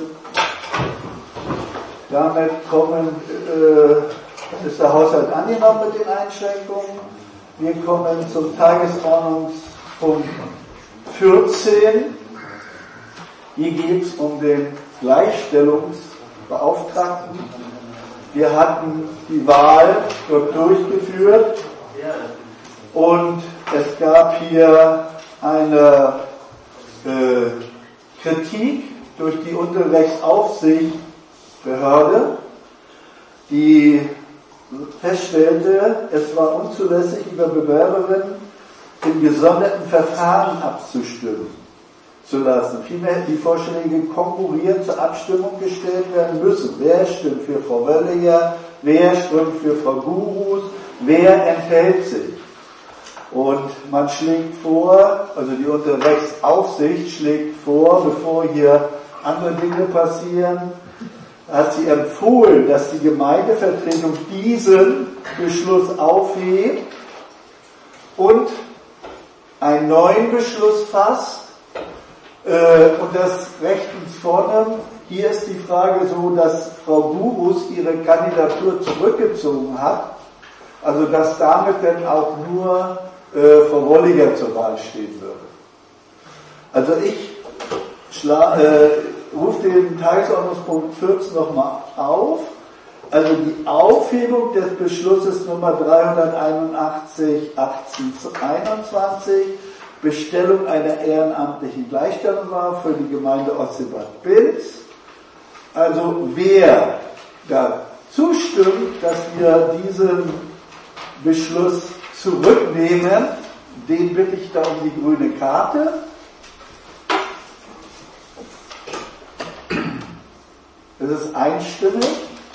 Damit kommen, äh, ist der Haushalt angenommen mit den Einschränkungen. Wir kommen zum Tagesordnungspunkt vierzehn. Hier geht es um den Gleichstellungsbeauftragten. Wir hatten die Wahl dort durchgeführt und es gab hier eine äh, Kritik durch die Unterrechtsaufsichtsbehörde, die feststellte, es war unzulässig, über Bewerberinnen in gesonderten Verfahren abzustimmen zu lassen. Vielmehr hätten die Vorschläge konkurrierend zur Abstimmung gestellt werden müssen. Wer stimmt für Frau Wölliger, wer stimmt für Frau Gurus, wer enthält sich. Und man schlägt vor, also die Unterrechtsaufsicht schlägt vor, bevor hier andere Dinge passieren, hat sie empfohlen, dass die Gemeindevertretung diesen Beschluss aufhebt und einen neuen Beschluss fasst äh, und das rechtens vornimmt. Hier ist die Frage so, dass Frau Gurus ihre Kandidatur zurückgezogen hat, also dass damit dann auch nur äh, Frau Wolliger zur Wahl stehen würde. Also ich schla- äh, rufe den Tagesordnungspunkt vierzehn nochmal auf. Also die Aufhebung des Beschlusses Nummer dreihunderteinundachtzig achtzehnhunderteinundzwanzig, Bestellung einer ehrenamtlichen Gleichstellungswahl für die Gemeinde Ostsee-Bad Binz. Also wer da zustimmt, dass wir diesen Beschluss zurücknehmen, den bitte ich da um die grüne Karte. Das ist einstimmig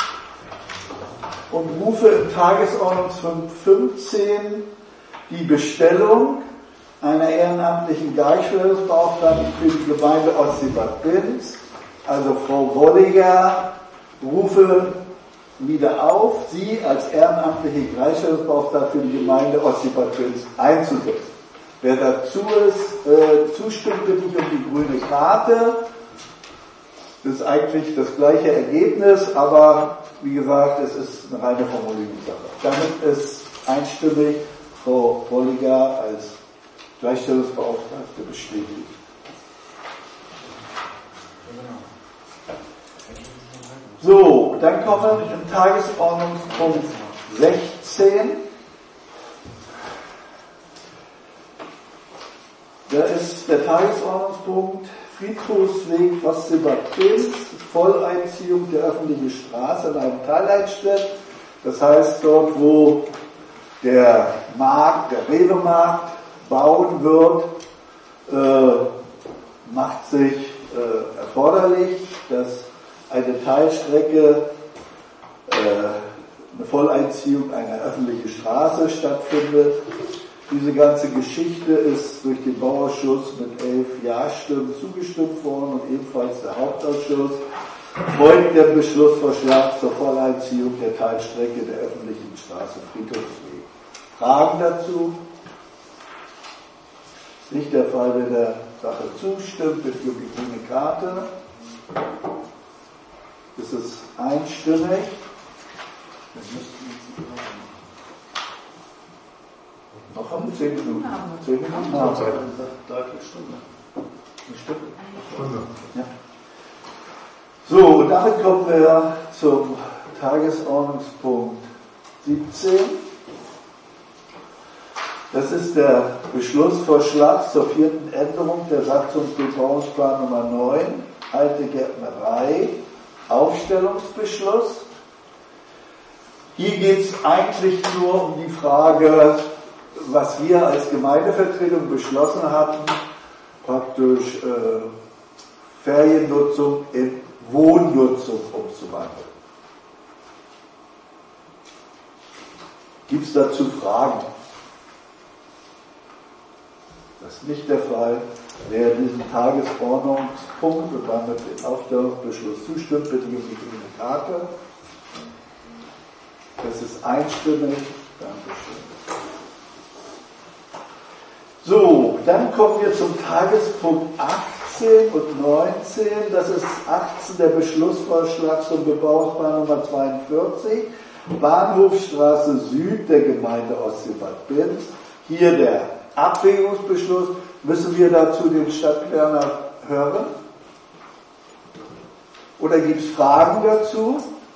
und rufe im Tagesordnungspunkt fünfzehn die Bestellung einer ehrenamtlichen Gleichstellungsbeauftragten für die Gemeinde Ostsee-Bad Binz, also Frau Wolliger, rufe wieder auf, sie als ehrenamtliche Gleichstellungsbeauftragte für die Gemeinde Ostsee-Bad Binz einzusetzen. Wer dazu ist, äh, zustimmt, bitte ich um die grüne Karte. Das ist eigentlich das gleiche Ergebnis, aber wie gesagt, es ist eine reine Formulierungssache. Damit ist einstimmig Frau Wolliger als Gleichstellungsbeauftragte bestätigt. So, dann kommen wir im Tagesordnungspunkt sechzehn. Da ist der Tagesordnungspunkt Friedhofsweg Ostsee-Bad Binz, Volleinziehung der öffentlichen Straße in einem Teileinschnitt. Das heißt, dort, wo der Markt, der Rewe-Markt bauen wird, äh, macht sich äh, erforderlich, dass eine Teilstrecke, äh, eine Volleinziehung einer öffentlichen Straße stattfindet. Diese ganze Geschichte ist durch den Bauausschuss mit elf Ja-Stimmen zugestimmt worden und ebenfalls der Hauptausschuss. Folgt der Beschlussvorschlag zur Volleinziehung der Teilstrecke der öffentlichen Straße Friedhofsweg. Fragen dazu? Nicht der Fall, wer der Sache zustimmt, bitte um die grüne Karte. Es ist einstimmig. Noch haben wir zehn Minuten. Zehn Minuten haben wir. Dreiviertel Stunde. Eine Stunde. Stunde. Ja. So, und damit kommen wir zum Tagesordnungspunkt siebzehn. Das ist der Beschlussvorschlag zur vierten Änderung der Satzung Bebauungsplan Nummer neun, Alte Gärtnerei, Aufstellungsbeschluss. Hier geht es eigentlich nur um die Frage, was wir als Gemeindevertretung beschlossen hatten, praktisch äh, Feriennutzung in Wohnnutzung umzuwandeln. Gibt es dazu Fragen? Das ist nicht der Fall. Wer diesem Tagesordnungspunkt und damit den Aufstellungsbeschluss zustimmt, bitte um die grüne Karte. Das ist einstimmig. Dankeschön. So, dann kommen wir zum Tagespunkt achtzehn und neunzehn. Das ist achtzehn der Beschlussvorschlag zum Bebauungsplan Nummer zweiundvierzig, Bahnhofstraße Süd der Gemeinde Ostsee-Bad Binz. Hier der Abwägungsbeschluss. Müssen wir dazu den Stadtplaner hören? Oder gibt es Fragen dazu?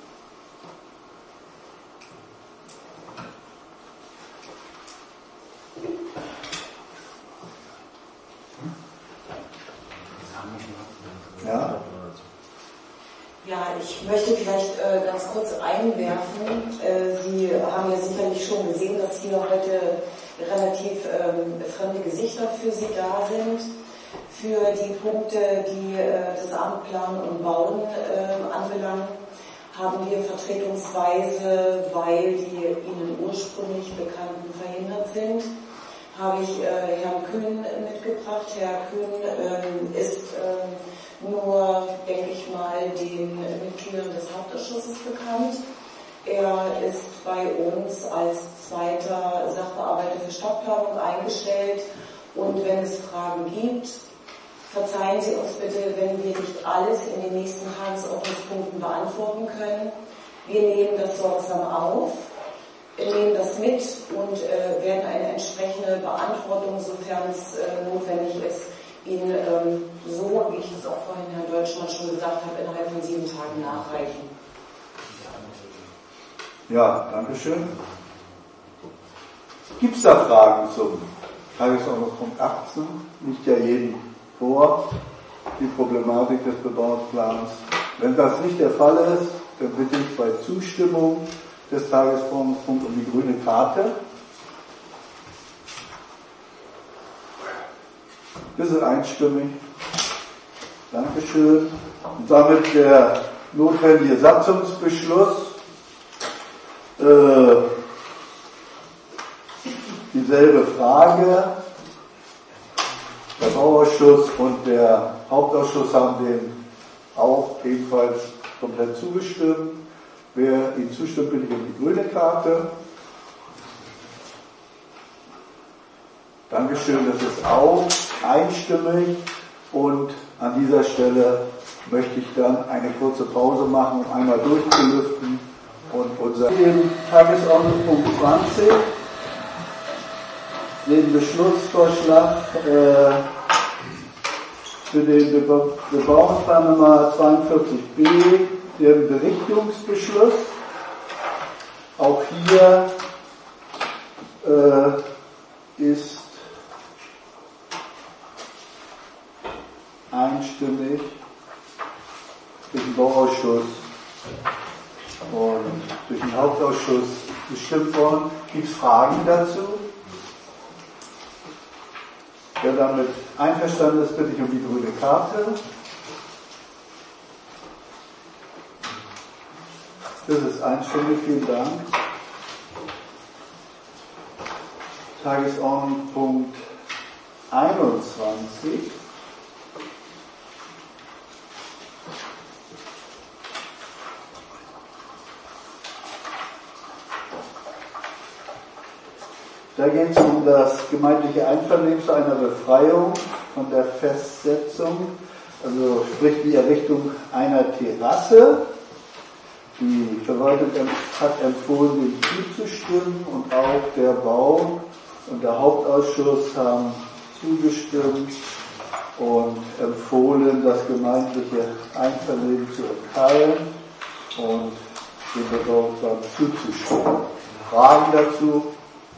Ja. Ja, ich möchte vielleicht äh, ganz kurz einwerfen. Äh, Sie haben ja sicherlich schon gesehen, dass hier heute relativ ähm, fremde Gesichter für Sie da sind. Für die Punkte, die äh, das Amt Planen und Bauen äh, anbelangen, haben wir vertretungsweise, weil die Ihnen ursprünglich Bekannten verhindert sind, habe ich äh, Herrn Kühn mitgebracht. Herr Kühn äh, ist äh, nur, denke ich mal, den Mitgliedern des Hauptausschusses bekannt. Er ist bei uns als zweiter Sachbearbeiter für Stadtplanung eingestellt und wenn es Fragen gibt, verzeihen Sie uns bitte, wenn wir nicht alles in den nächsten Tagesordnungspunkten beantworten können. Wir nehmen das sorgsam auf, nehmen das mit und äh, werden eine entsprechende Beantwortung, sofern es äh, notwendig ist, Ihnen ähm, so, wie ich es auch vorhin Herrn Deutschmann schon gesagt habe, innerhalb von sieben Tagen nachreichen. Ja, danke schön. Gibt es da Fragen zum Tagesordnungspunkt achtzehn? Liegt ja jedem vor, die Problematik des Bebauungsplans. Wenn das nicht der Fall ist, dann bitte ich bei Zustimmung des Tagesordnungspunkts um die grüne Karte. Das ist einstimmig. Dankeschön. Und damit der notwendige Satzungsbeschluss. Äh, dieselbe Frage. Der Bauausschuss und der Hauptausschuss haben dem auch ebenfalls komplett zugestimmt. Wer ihm zustimmt, bitte um die grüne Karte. Dankeschön, das ist auch einstimmig und an dieser Stelle möchte ich dann eine kurze Pause machen, um einmal durchzulüften und unser Tagesordnungspunkt zwanzig, den Beschlussvorschlag äh, für den Be Bebauungsplan Nummer zweiundvierzig b, den Berichtungsbeschluss. Auch hier äh, ist einstimmig durch den Bauausschuss und durch den Hauptausschuss bestimmt worden. Gibt es Fragen dazu? Wer damit einverstanden ist, bitte ich um die grüne Karte. Das ist einstimmig, vielen Dank. Tagesordnungspunkt einundzwanzig. Da geht es um das gemeindliche Einvernehmen zu einer Befreiung von der Festsetzung, also sprich die Errichtung einer Terrasse. Die Verwaltung hat empfohlen, dem zuzustimmen und auch der Bau und der Hauptausschuss haben zugestimmt und empfohlen, das gemeindliche Einvernehmen zu erteilen und dem Bebauungsplan zuzustimmen. Fragen dazu?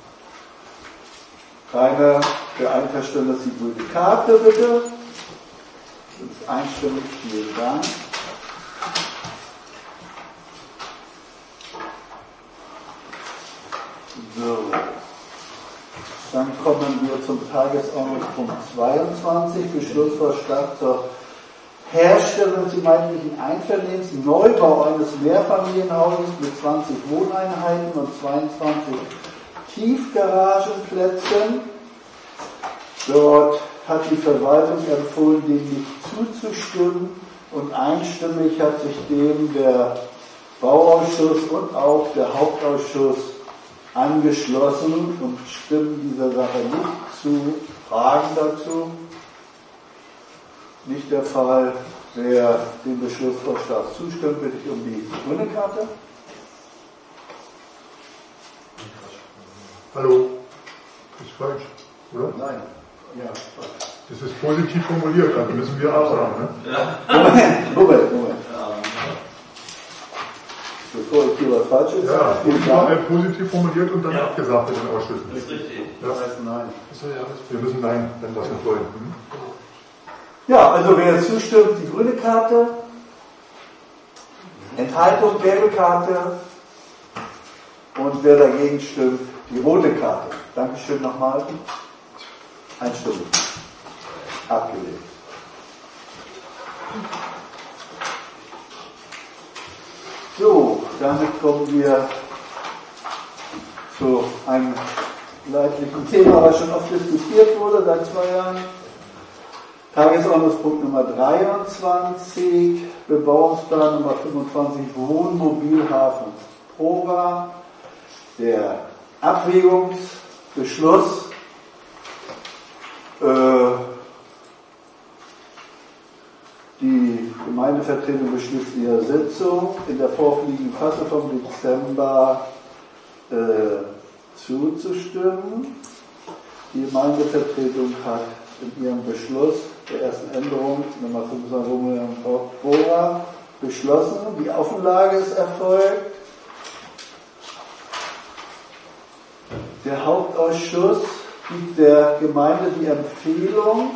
Keine. Für einverstanden ist die grüne Karte, bitte. Das ist einstimmig, vielen Dank. So. Dann kommen wir zum Tagesordnungspunkt zweiundzwanzig, Beschlussvorschlag zur Herstellung des gemeindlichen Einvernehmens, Neubau eines Mehrfamilienhauses mit zwanzig Wohneinheiten und zweiundzwanzig Tiefgaragenplätzen. Dort hat die Verwaltung empfohlen, dem nicht zuzustimmen, und einstimmig hat sich dem der Bauausschuss und auch der Hauptausschuss angeschlossen und stimmen dieser Sache nicht zu. Fragen dazu? Nicht der Fall. Wer dem Beschlussvorschlag zustimmt, bitte ich um die grüne Karte. Hallo? Ist falsch, oder? Nein. Ja, falsch. Das ist positiv formuliert, also müssen wir absagen, ne? Ja. Moment, Moment, Moment. Bevor ich hier was Falsches ja, sage. Ja, überall positiv formuliert und dann ja. abgesagt in den Ausschüssen. Das ist richtig. Ja. Das heißt Nein. Wir müssen Nein, wenn wir es nicht wollen. Hm? Ja, also wer zustimmt, die grüne Karte. Enthaltung, gelbe Karte. Und wer dagegen stimmt, die rote Karte. Dankeschön nochmal. Einstimmig. Abgelehnt. So, damit kommen wir zu einem leidlichen Thema, was schon oft diskutiert wurde seit zwei Jahren. Tagesordnungspunkt Nummer dreiundzwanzig, Bebauungsplan Nummer fünfundzwanzig, Wohnmobilhafen Prora. Der Abwägungsbeschluss äh, die Gemeindevertretung beschließt in ihrer Sitzung in der vorliegenden Fassung vom Dezember äh, zuzustimmen. Die Gemeindevertretung hat in ihrem Beschluss der ersten Änderung Nummer fünfundzwanzig Prora beschlossen. Die Offenlage ist erfolgt. Der Hauptausschuss gibt der Gemeinde die Empfehlung,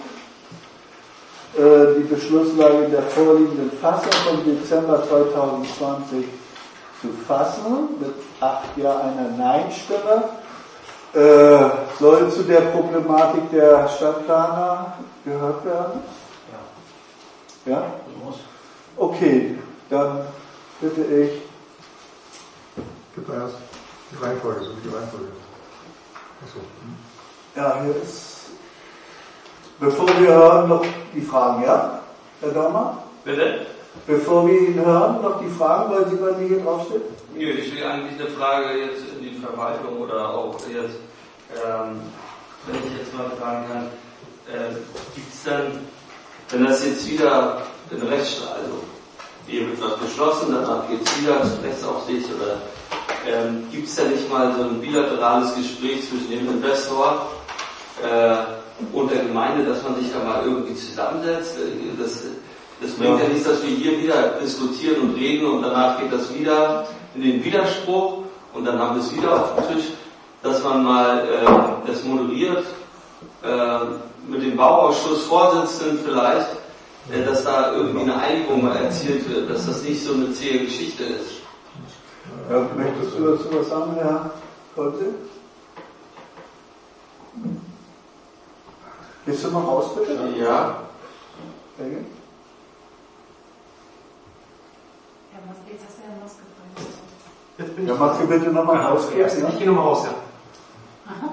die Beschlusslage in der vorliegenden Fassung vom Dezember zweitausendzwanzig zu fassen, mit acht Ja, einer Nein-Stimme. Äh, soll zu der Problematik der Stadtplaner gehört werden? Ja. Ja? Okay, dann bitte ich. Gibt da erst die Reihenfolge, so wie die Reihenfolge ist. Achso. Hm. Ja, hier ist. Bevor wir hören, noch die Fragen, ja? Herr Daumer? Bitte? Bevor wir ihn hören, noch die Fragen, weil Sie bei mir hier draufsteht? Nö, ich will eigentlich eine Frage jetzt in die Verwaltung oder auch jetzt, ähm, wenn ich jetzt mal fragen kann, äh, gibt es dann, wenn das jetzt wieder in Rechtsstreit, also hier wird was beschlossen, danach geht es wieder zur Rechtsaufsicht oder ähm, gibt es da nicht mal so ein bilaterales Gespräch zwischen dem Investor äh, und der Gemeinde, dass man sich da mal irgendwie zusammensetzt? Das, das bringt ja. ja nichts, dass wir hier wieder diskutieren und reden und danach geht das wieder in den Widerspruch und dann haben wir es wieder auf dem Tisch, dass man mal äh, das moderiert, äh, mit dem Bauausschussvorsitzenden vielleicht, äh, dass da irgendwie eine Einigung mal erzielt wird, dass das nicht so eine zähe Geschichte ist. Ja, möchtest du dazu was sagen, Herr Kolze? Gehst du mal raus, bitte? Ja. Helge? Jetzt hast du ja Maske gefallen. Jetzt bin ja, Maske bitte nochmal ja, rausgehen. Ja. Ich gehe nochmal raus, ja. Aha.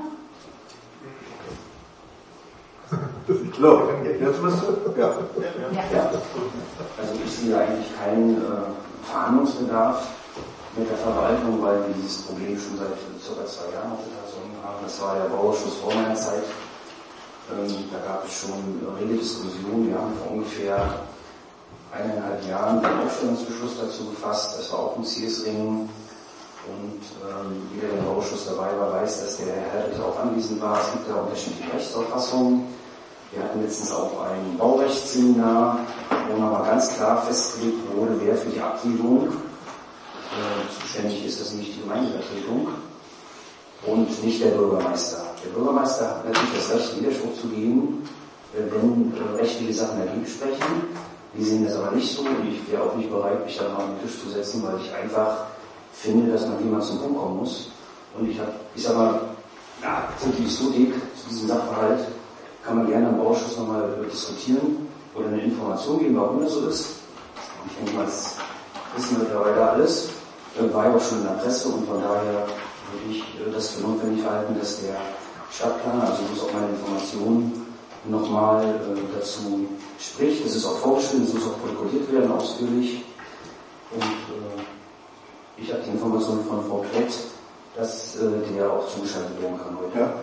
So, jetzt bist du? Ja. Ja. Ja. Also ich sehe eigentlich keinen äh, Verhandlungsbedarf mit der Verwaltung, weil wir dieses Problem schon seit ca. zwei Jahren auf der Tagesordnung haben. Das war der Bauausschuss vor meiner Zeit. Ähm, da gab es schon rege Diskussionen. Wir haben vor ungefähr eineinhalb Jahren den Aufstellungsbeschluss dazu gefasst. Das war auch ein C S-Ring. Und ähm, jeder, der im Ausschuss dabei war, weiß, dass der Herr Herrlich auch anwesend war. Es gibt da unterschiedliche Rechtsauffassungen. Wir hatten letztens auch ein Baurechtsseminar, wo nochmal ganz klar festgelegt wurde, wer für die Abwägung äh, zuständig ist. Das nicht die Gemeindevertretung und nicht der Bürgermeister. Der Bürgermeister hat natürlich das Recht, Widerspruch zu geben, äh, wenn äh, rechtliche Sachen dagegen sprechen. Wir sehen das aber nicht so und ich wäre auch nicht bereit, mich da mal an den Tisch zu setzen, weil ich einfach finde, dass man jemand zum Punkt kommen muss. Und ich habe, ich sag mal, ja, wirklich so dick zu diesem Sachverhalt, kann man gerne im Ausschuss nochmal diskutieren oder eine Information geben, warum das so ist. Ich denke mal, das wissen wir mittlerweile alles. War ja auch schon in der Presse und von daher würde ich das für notwendig halten, dass der Stadtplaner, also muss auch meine Informationen, nochmal äh, dazu spricht. Das ist auch vorgeschrieben, das muss auch protokolliert werden, ausführlich. Und äh, ich habe die Information von Frau Klett, dass äh, der auch zugeschaltet werden kann heute. Ja.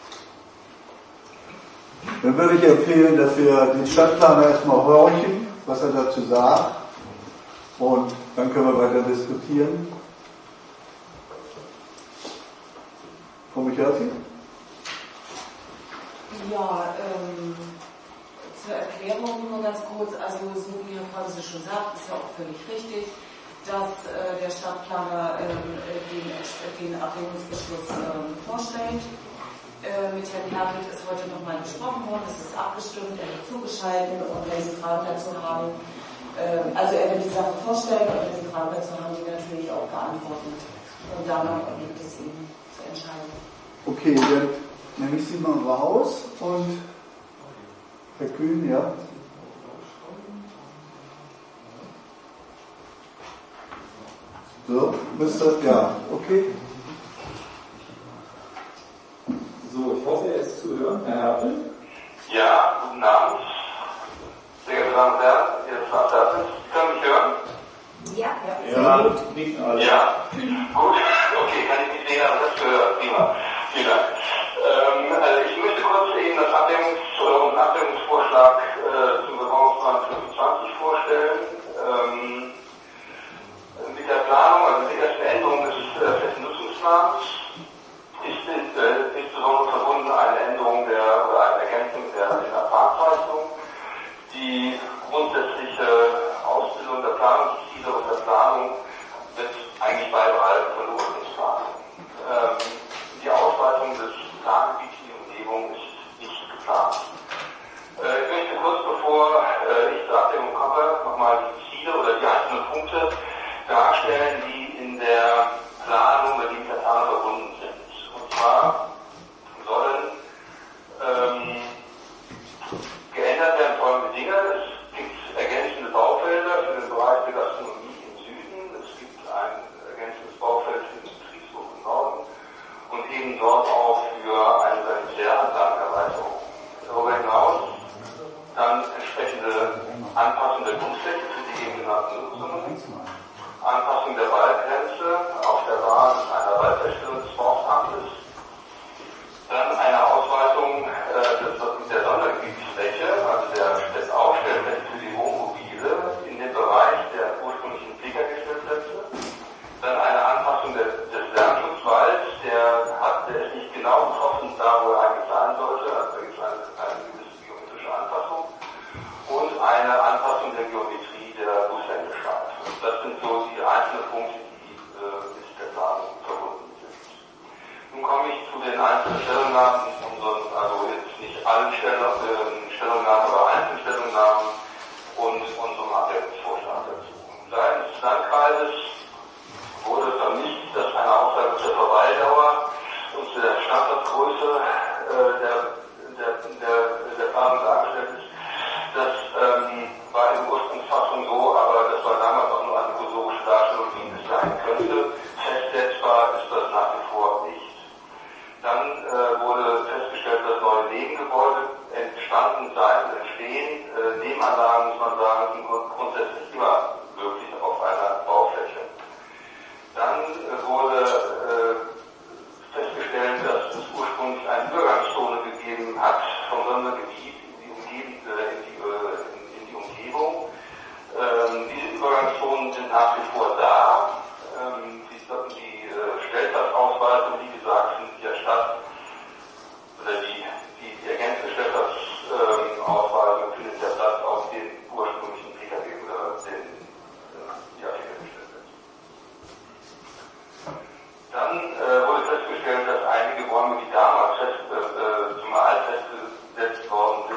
Dann würde ich empfehlen, dass wir den Stadtplaner erstmal horchen, was er dazu sagt. Und dann können wir weiter diskutieren. Frau Michalski? Ja, ähm, zur Erklärung nur ganz kurz. Also, so wie Herr Krause schon sagt, ist ja auch völlig richtig, dass äh, der Stadtplaner ähm, den, den Ablehnungsbeschluss ähm, vorstellt. Äh, mit Herrn Herwig ist heute nochmal gesprochen worden, es ist abgestimmt, er wird zugeschaltet und wenn Sie Fragen dazu haben, äh, also er wird die Sache vorstellen und wenn Sie Fragen dazu haben, die natürlich auch beantworten. Und danach liegt es Ihnen zu entscheiden. Okay, dann nehme ich Sie mal raus und Herr Kühn, ja. So, müsste, ja, okay. So, ich hoffe, er ist zu hören. Herr Hertel? Ja, guten Abend. Sehr geehrte Damen und Herren, hier ist Franz Hertel. Sie können mich hören? Ja, ja. Ja, nicken alle. Ja, gut. Okay, kann ich nicht sehen, aber das gehört. Prima. Vielen Dank. Ähm, also ich möchte kurz eben das Abwägungs- oder einen Abwägungsvorschlag äh, zum Bebauungsplan fünfundzwanzig vorstellen. Ähm, mit der Planung, also mit der ersten Änderung des äh, festen Nutzungsplans ist äh, insbesondere verbunden eine Änderung der, oder eine Ergänzung der, der Parkzeichnung. Die grundsätzliche Ausbildung der Planungsziele und der Planung wird eigentlich beibehalten von der Ursprungsplanung. Ähm, die Ausweitung des Plangebiets in die Umgebung ist nicht geplant. Äh, ich möchte kurz bevor äh, ich zur Abwägung komme, nochmal die Ziele oder die einzelnen Punkte darstellen, die in der Planung oder die mit der Planung verbunden sind. Und zwar sollen ähm, geändert werden folgende Dinge. Es gibt ergänzende Baufelder für den Bereich der Gastronomie im Süden. Es gibt ein ergänzendes Baufeld für den Betriebshof im Norden und eben dort auch für eine Sanitäranlagenerweiterung. Darüber hinaus dann entsprechende Anpassung der Grundfläche für die eben genannten Nutzungen, Anpassung der Waldgrenze auf der Basis einer Waldfeststellung des Forstamtes, dann eine Ausweitung äh, des, der Sondergebietsfläche, also der Aufstellfläche für die Wohnmobile in den Bereich der ursprünglichen Pkw-Stellplätze, dann eine Anpassung des, des Lärmschutzwalds, der, hat, der ist nicht genau getroffen da, wo er eigentlich sein sollte, also da gibt es eine, eine gewisse geometrische Anpassung und eine Anpassung der Geometrie der Buslandbeschreibung. Das sind so die einzelnen Punkte, die äh, mit der Planung verbunden sind. Nun komme ich zu den einzelnen Stellungnahmen, unseren, also jetzt nicht allen Stellung, Stellungnahmen, aber einzelnen Stellungnahmen und unserem Abwägungsvorschlag dazu. Seitens des Landkreises wurde vermisst, dass eine Aussage zur Verweildauer und zu der Standortgröße äh, der, der, der, der Planung dargestellt ist. Das ähm, war in der Ursprungsfassung so, aber das war damals auch nur eine illusorische Darstellung, wie es sein könnte. Festsetzbar ist das nach wie vor nicht. Dann äh, wurde festgestellt, dass neue Nebengebäude entstanden sein, entstehen. Äh, Nebenanlagen, muss man sagen, sind grundsätzlich immer möglich auf einer Baufläche. Dann äh, wurde äh, festgestellt, dass es ursprünglich eine Übergangszone gegeben hat vom Sondergebiet in die, Umgeb äh, in die, äh, in, in die Umgebung. Ähm, diese Übergangszonen sind nach wie vor da. Ähm, die die äh, Stellplatzausweitung, wie gesagt, findet ja statt, oder die, die, die ergänzende Stellplatzausweitung ähm, findet ja statt auf den ursprünglichen Pkw oder den äh, ja, Pkw-Stellplätzen. Dann äh, wurde festgestellt, dass einige Räume, die damals fest, äh, zum Erhalt festgesetzt worden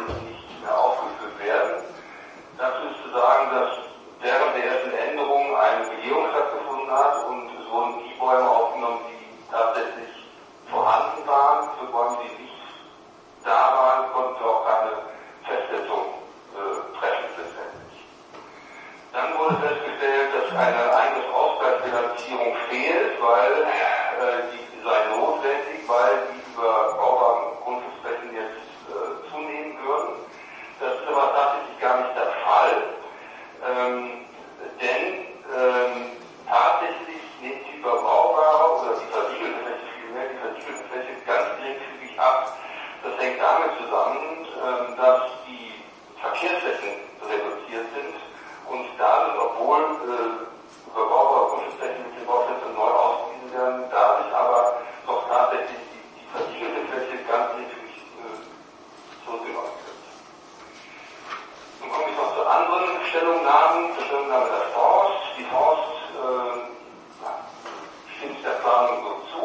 zusammen, ähm, dass die Verkehrsflächen reduziert sind und da sind, obwohl äh, Überbau- oder Grundstücksflächen mit den Bauflächen neu ausgewiesen werden, da sich aber doch tatsächlich die, die versiegelte Fläche ganz niedrig äh, zurückgenommen wird. Nun komme ich noch zu anderen Stellungnahmen, zur Stellungnahme der Forst. Die Forst äh, stimmt der Planung so zu.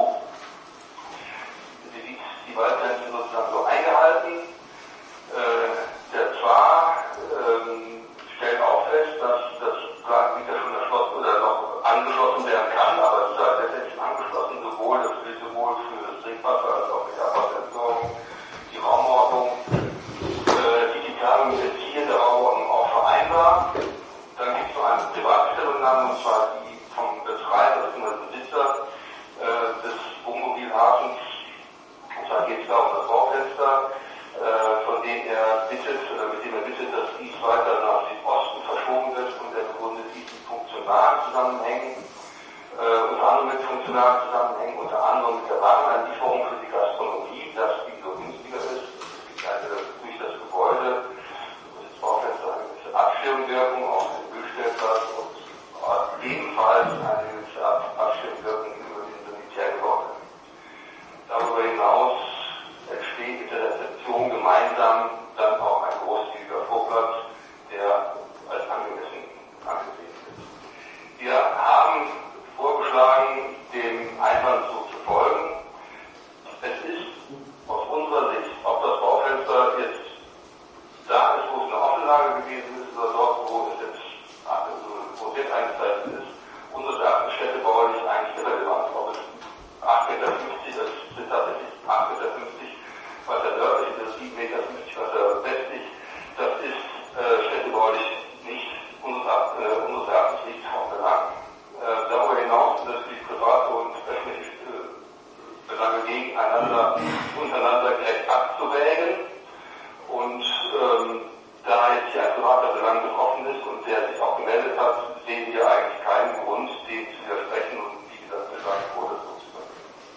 Sie sieht die Waldgrenzen sozusagen so eingehalten. Äh, der T W A ähm, stellt auch fest, dass das Plangebiet ja schon erschlossen oder noch angeschlossen werden kann, aber es ist halt letztendlich angeschlossen, sowohl das gilt sowohl für das Trinkwasser als auch für die Abwasserentsorgung, die Raumordnung, äh, die die Planung mit den Zielen der Raumordnung auch vereinbar. Dann gibt es noch eine Privatstellungnahme, und zwar die vom Betreiber bzw. Besitzer äh, des Wohnmobilhafens. Und zwar geht es da um das Baufenster, äh, von dem er bittet, oder mit dem er bittet, dass dies weiter nach Südosten verschoben wird, und er begründet dies mit funktionalen Zusammenhängen, äh, unter anderem mit funktionalen Zusammenhängen, unter anderem mit der Wareneinlieferung für die Gastronomie, dass die so günstiger ist. Es gibt eine durch das Gebäude, durch das Baufenster eine gewisse Abschirmwirkung auf den Müllstellplatz und ebenfalls eine gewisse Abschirmwirkung über den Sanitärgebäude. Darüber hinaus entsteht mit der Rezeption gemeinsam dann auch ein großzügiger Vorplatz, der als angemessen angesehen wird. Wir haben vorgeschlagen, dem Einwand so zu folgen. Es ist aus unserer Sicht, ob das Baufenster jetzt da ist, wo es eine Offenlage gewesen ist, oder dort, wo es jetzt, wo es jetzt eingezeichnet ist, unseres Erachtens städtebaulich eigentlich irrelevant. Ob es acht Meter fünfzig, das sind tatsächlich acht Meter fünfzig weiter nördlich, das sieben Meter fünfzig weiter westlich, das ist äh, städtebaulich nicht unseres, äh, unseres Erachtens nicht von Belang. Äh, darüber hinaus sind natürlich private und öffentliche äh, Belange gegeneinander, untereinander gerecht abzuwägen. Und ähm, da jetzt hier ein privater Belang betroffen ist und der sich auch gemeldet hat, sehen wir eigentlich keinen Grund, dem zu widersprechen und wie gesagt, beschlagen wurde, so zu machen.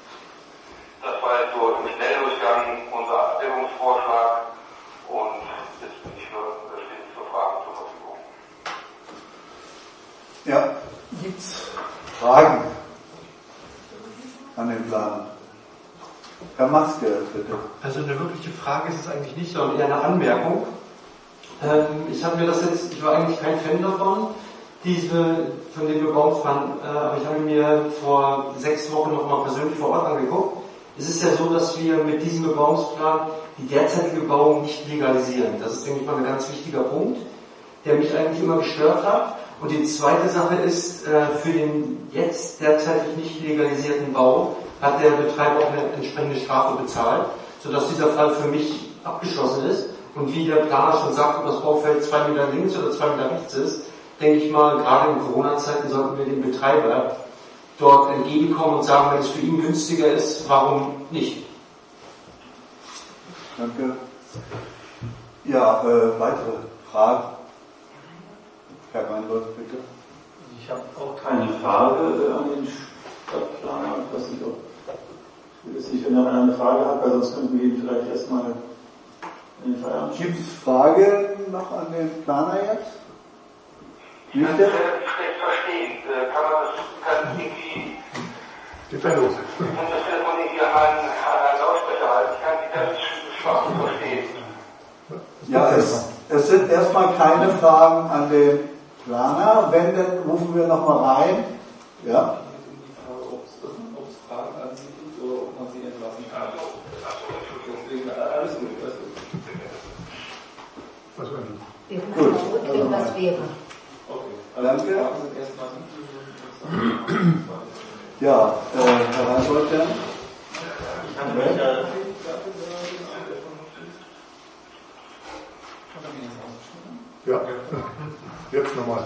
Das war jetzt so im Schnelldurchgang unser Abstimmungsvorschlag, und jetzt bin ich für, stehe ich für Fragen zur Verfügung. Ja, gibt es Fragen an den Plan? Herr Maske, bitte. Also eine wirkliche Frage ist es eigentlich nicht, sondern eher eine Anmerkung. Ähm, ich habe mir das jetzt, ich war eigentlich kein Fan davon, diese, von dem Bebauungsplan, äh, aber ich habe mir vor sechs Wochen noch mal persönlich vor Ort angeguckt. Es ist ja so, dass wir mit diesem Bebauungsplan die derzeitige Bebauung nicht legalisieren. Das ist, denke ich mal, ein ganz wichtiger Punkt, der mich eigentlich immer gestört hat. Und die zweite Sache ist, äh, für den jetzt derzeitig nicht legalisierten Bau hat der Betreiber auch eine entsprechende Strafe bezahlt, sodass dieser Fall für mich abgeschlossen ist. Und wie der Planer schon sagt, ob das Baufeld zwei Meter links oder zwei Meter rechts ist, denke ich mal, gerade in Corona-Zeiten sollten wir dem Betreiber dort entgegenkommen und sagen, wenn es für ihn günstiger ist, warum nicht? Danke. Ja, äh, weitere Fragen? Herr Weinberg, bitte. Ich habe auch keine Frage an den Stadtplaner. Ich weiß nicht, ob ich weiß nicht, wenn er eine Frage hat, weil sonst könnten wir ihn vielleicht erstmal in den Feierabend schieben. Gibt es Fragen noch an den Planer jetzt? Ich kann das schlecht verstehen. Kann man das, kann irgendwie, Geht gleich los. kann das Telefon irgendwie an einen, an einen Lautsprecher halten? Ich kann Sie ganz schwach verstehen. Ja, es, es sind erstmal keine Fragen an den Planer. Wenn, dann rufen wir nochmal rein. Ja? Ob es Fragen an Sie gibt oder ob man sie entlassen kann. Deswegen alles gut. Was wäre denn? Wir rufen mal zurück, wenn was wäre. Okay. Danke. Fragen sind erstmal nicht. Ja, äh, Herr Reinhold, ja? Ich hatte mich ja Ja, jetzt nochmal.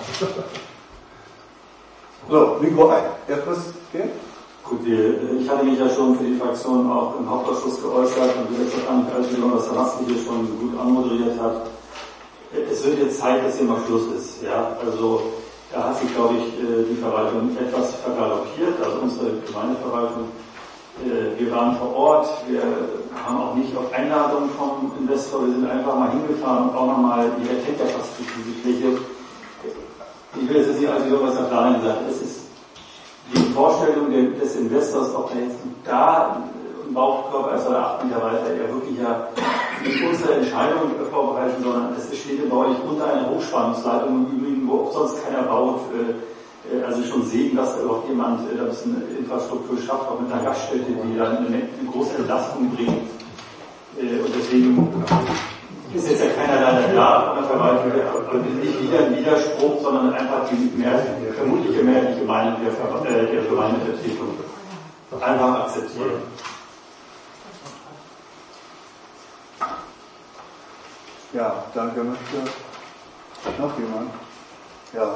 So, Mikro ein. Erst was gehen? Gut, wir, ich hatte mich ja schon für die Fraktion auch im Hauptausschuss geäußert und wie gesagt, an Altbildung, was Herr Maske hier schon gut anmoderiert hat. Es wird jetzt Zeit, dass hier mal Schluss ist. Ja? Also da hat sich, glaube ich, die Verwaltung etwas vergaloppiert, also unsere Gemeindeverwaltung. Wir waren vor Ort, wir haben auch nicht auf Einladung vom Investor, wir sind einfach mal hingefahren und auch nochmal, jeder kennt ja fast diese Fläche. Ich will jetzt nicht also was der Planer gesagt, es ist die Vorstellung des Investors, ob er jetzt da ein Bauchkörper ist oder acht Meter weiter, er wirklich ja nicht unsere Entscheidung vorbereiten, sondern es steht bei euch unter einer Hochspannungsleitung im Übrigen, wo auch sonst keiner baut. Also schon sehen, dass da überhaupt jemand da ein bisschen Infrastruktur schafft, auch mit einer Gaststätte, die dann eine, eine große Entlastung bringt. Und deswegen ist jetzt ja keiner leider da von der Verwaltung, aber nicht wieder ein Widerspruch, sondern einfach die mehr, vermutliche mehrheitliche Meinung der, Ver äh, der Gemeindevertretung einfach akzeptieren. Ja, danke. Möchte noch jemand? Ja.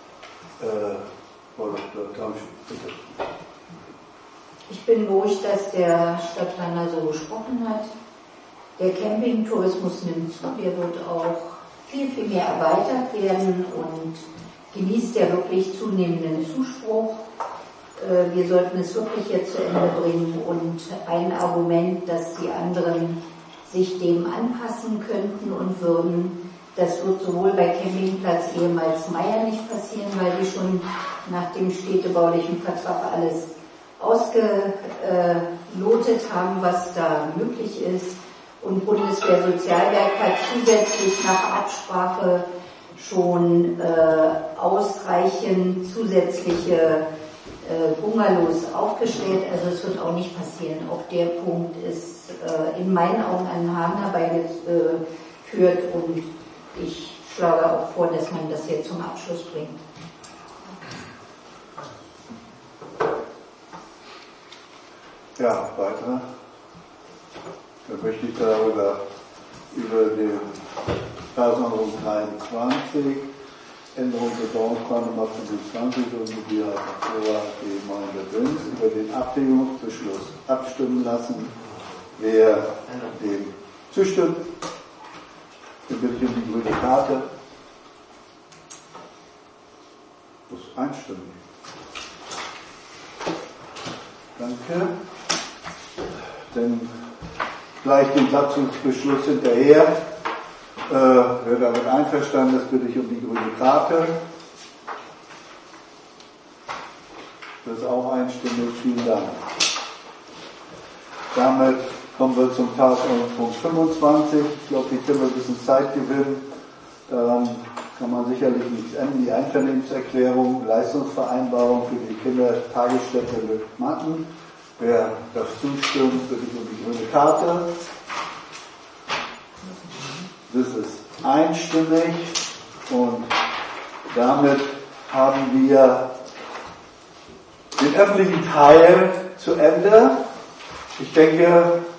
Ich bin beruhigt, dass der Stadtplaner so gesprochen hat. Der Campingtourismus nimmt zu, der wird auch viel, viel mehr erweitert werden und genießt ja wirklich zunehmenden Zuspruch. Wir sollten es wirklich jetzt zu Ende bringen und ein Argument, dass die anderen sich dem anpassen könnten und würden, das wird sowohl bei Campingplatz ehemals Meier nicht passieren, weil die schon nach dem städtebaulichen Vertrag alles ausgelotet haben, was da möglich ist. Und Bundeswehr Sozialwerk hat zusätzlich nach Absprache schon äh, ausreichend zusätzliche äh, Bungalows aufgestellt. Also es wird auch nicht passieren. Auch der Punkt ist äh, in meinen Augen an den Hahn herbeigeführt und ich schlage auch vor, dass man das jetzt zum Abschluss bringt. Ja, weiter. Dann möchte ich darüber über den Tagesordnung dreiundzwanzig, Änderung der Bauungsplan Nummer fünfundzwanzig und die Gemeinde Bünd über den Abwägungsbeschluss abstimmen lassen. Wer dem zustimmt, dann bitte ich um die grüne Karte. Das ist einstimmig. Danke. Dann gleich den Satzungsbeschluss hinterher. Äh, wer damit einverstanden ist, bitte ich um die grüne Karte. Das ist auch einstimmig. Vielen Dank. Damit kommen wir zum Tagesordnungspunkt fünfundzwanzig. Ich glaube, hier können wir ein bisschen Zeit gewinnen. Daran kann man sicherlich nichts ändern. Die Einvernehmenserklärung, Leistungsvereinbarung für die Kindertagesstätte Lüttmatten. Wer das zustimmt, bitte ich um die grüne Karte. Das ist einstimmig und damit haben wir den öffentlichen Teil zu Ende. Ich denke,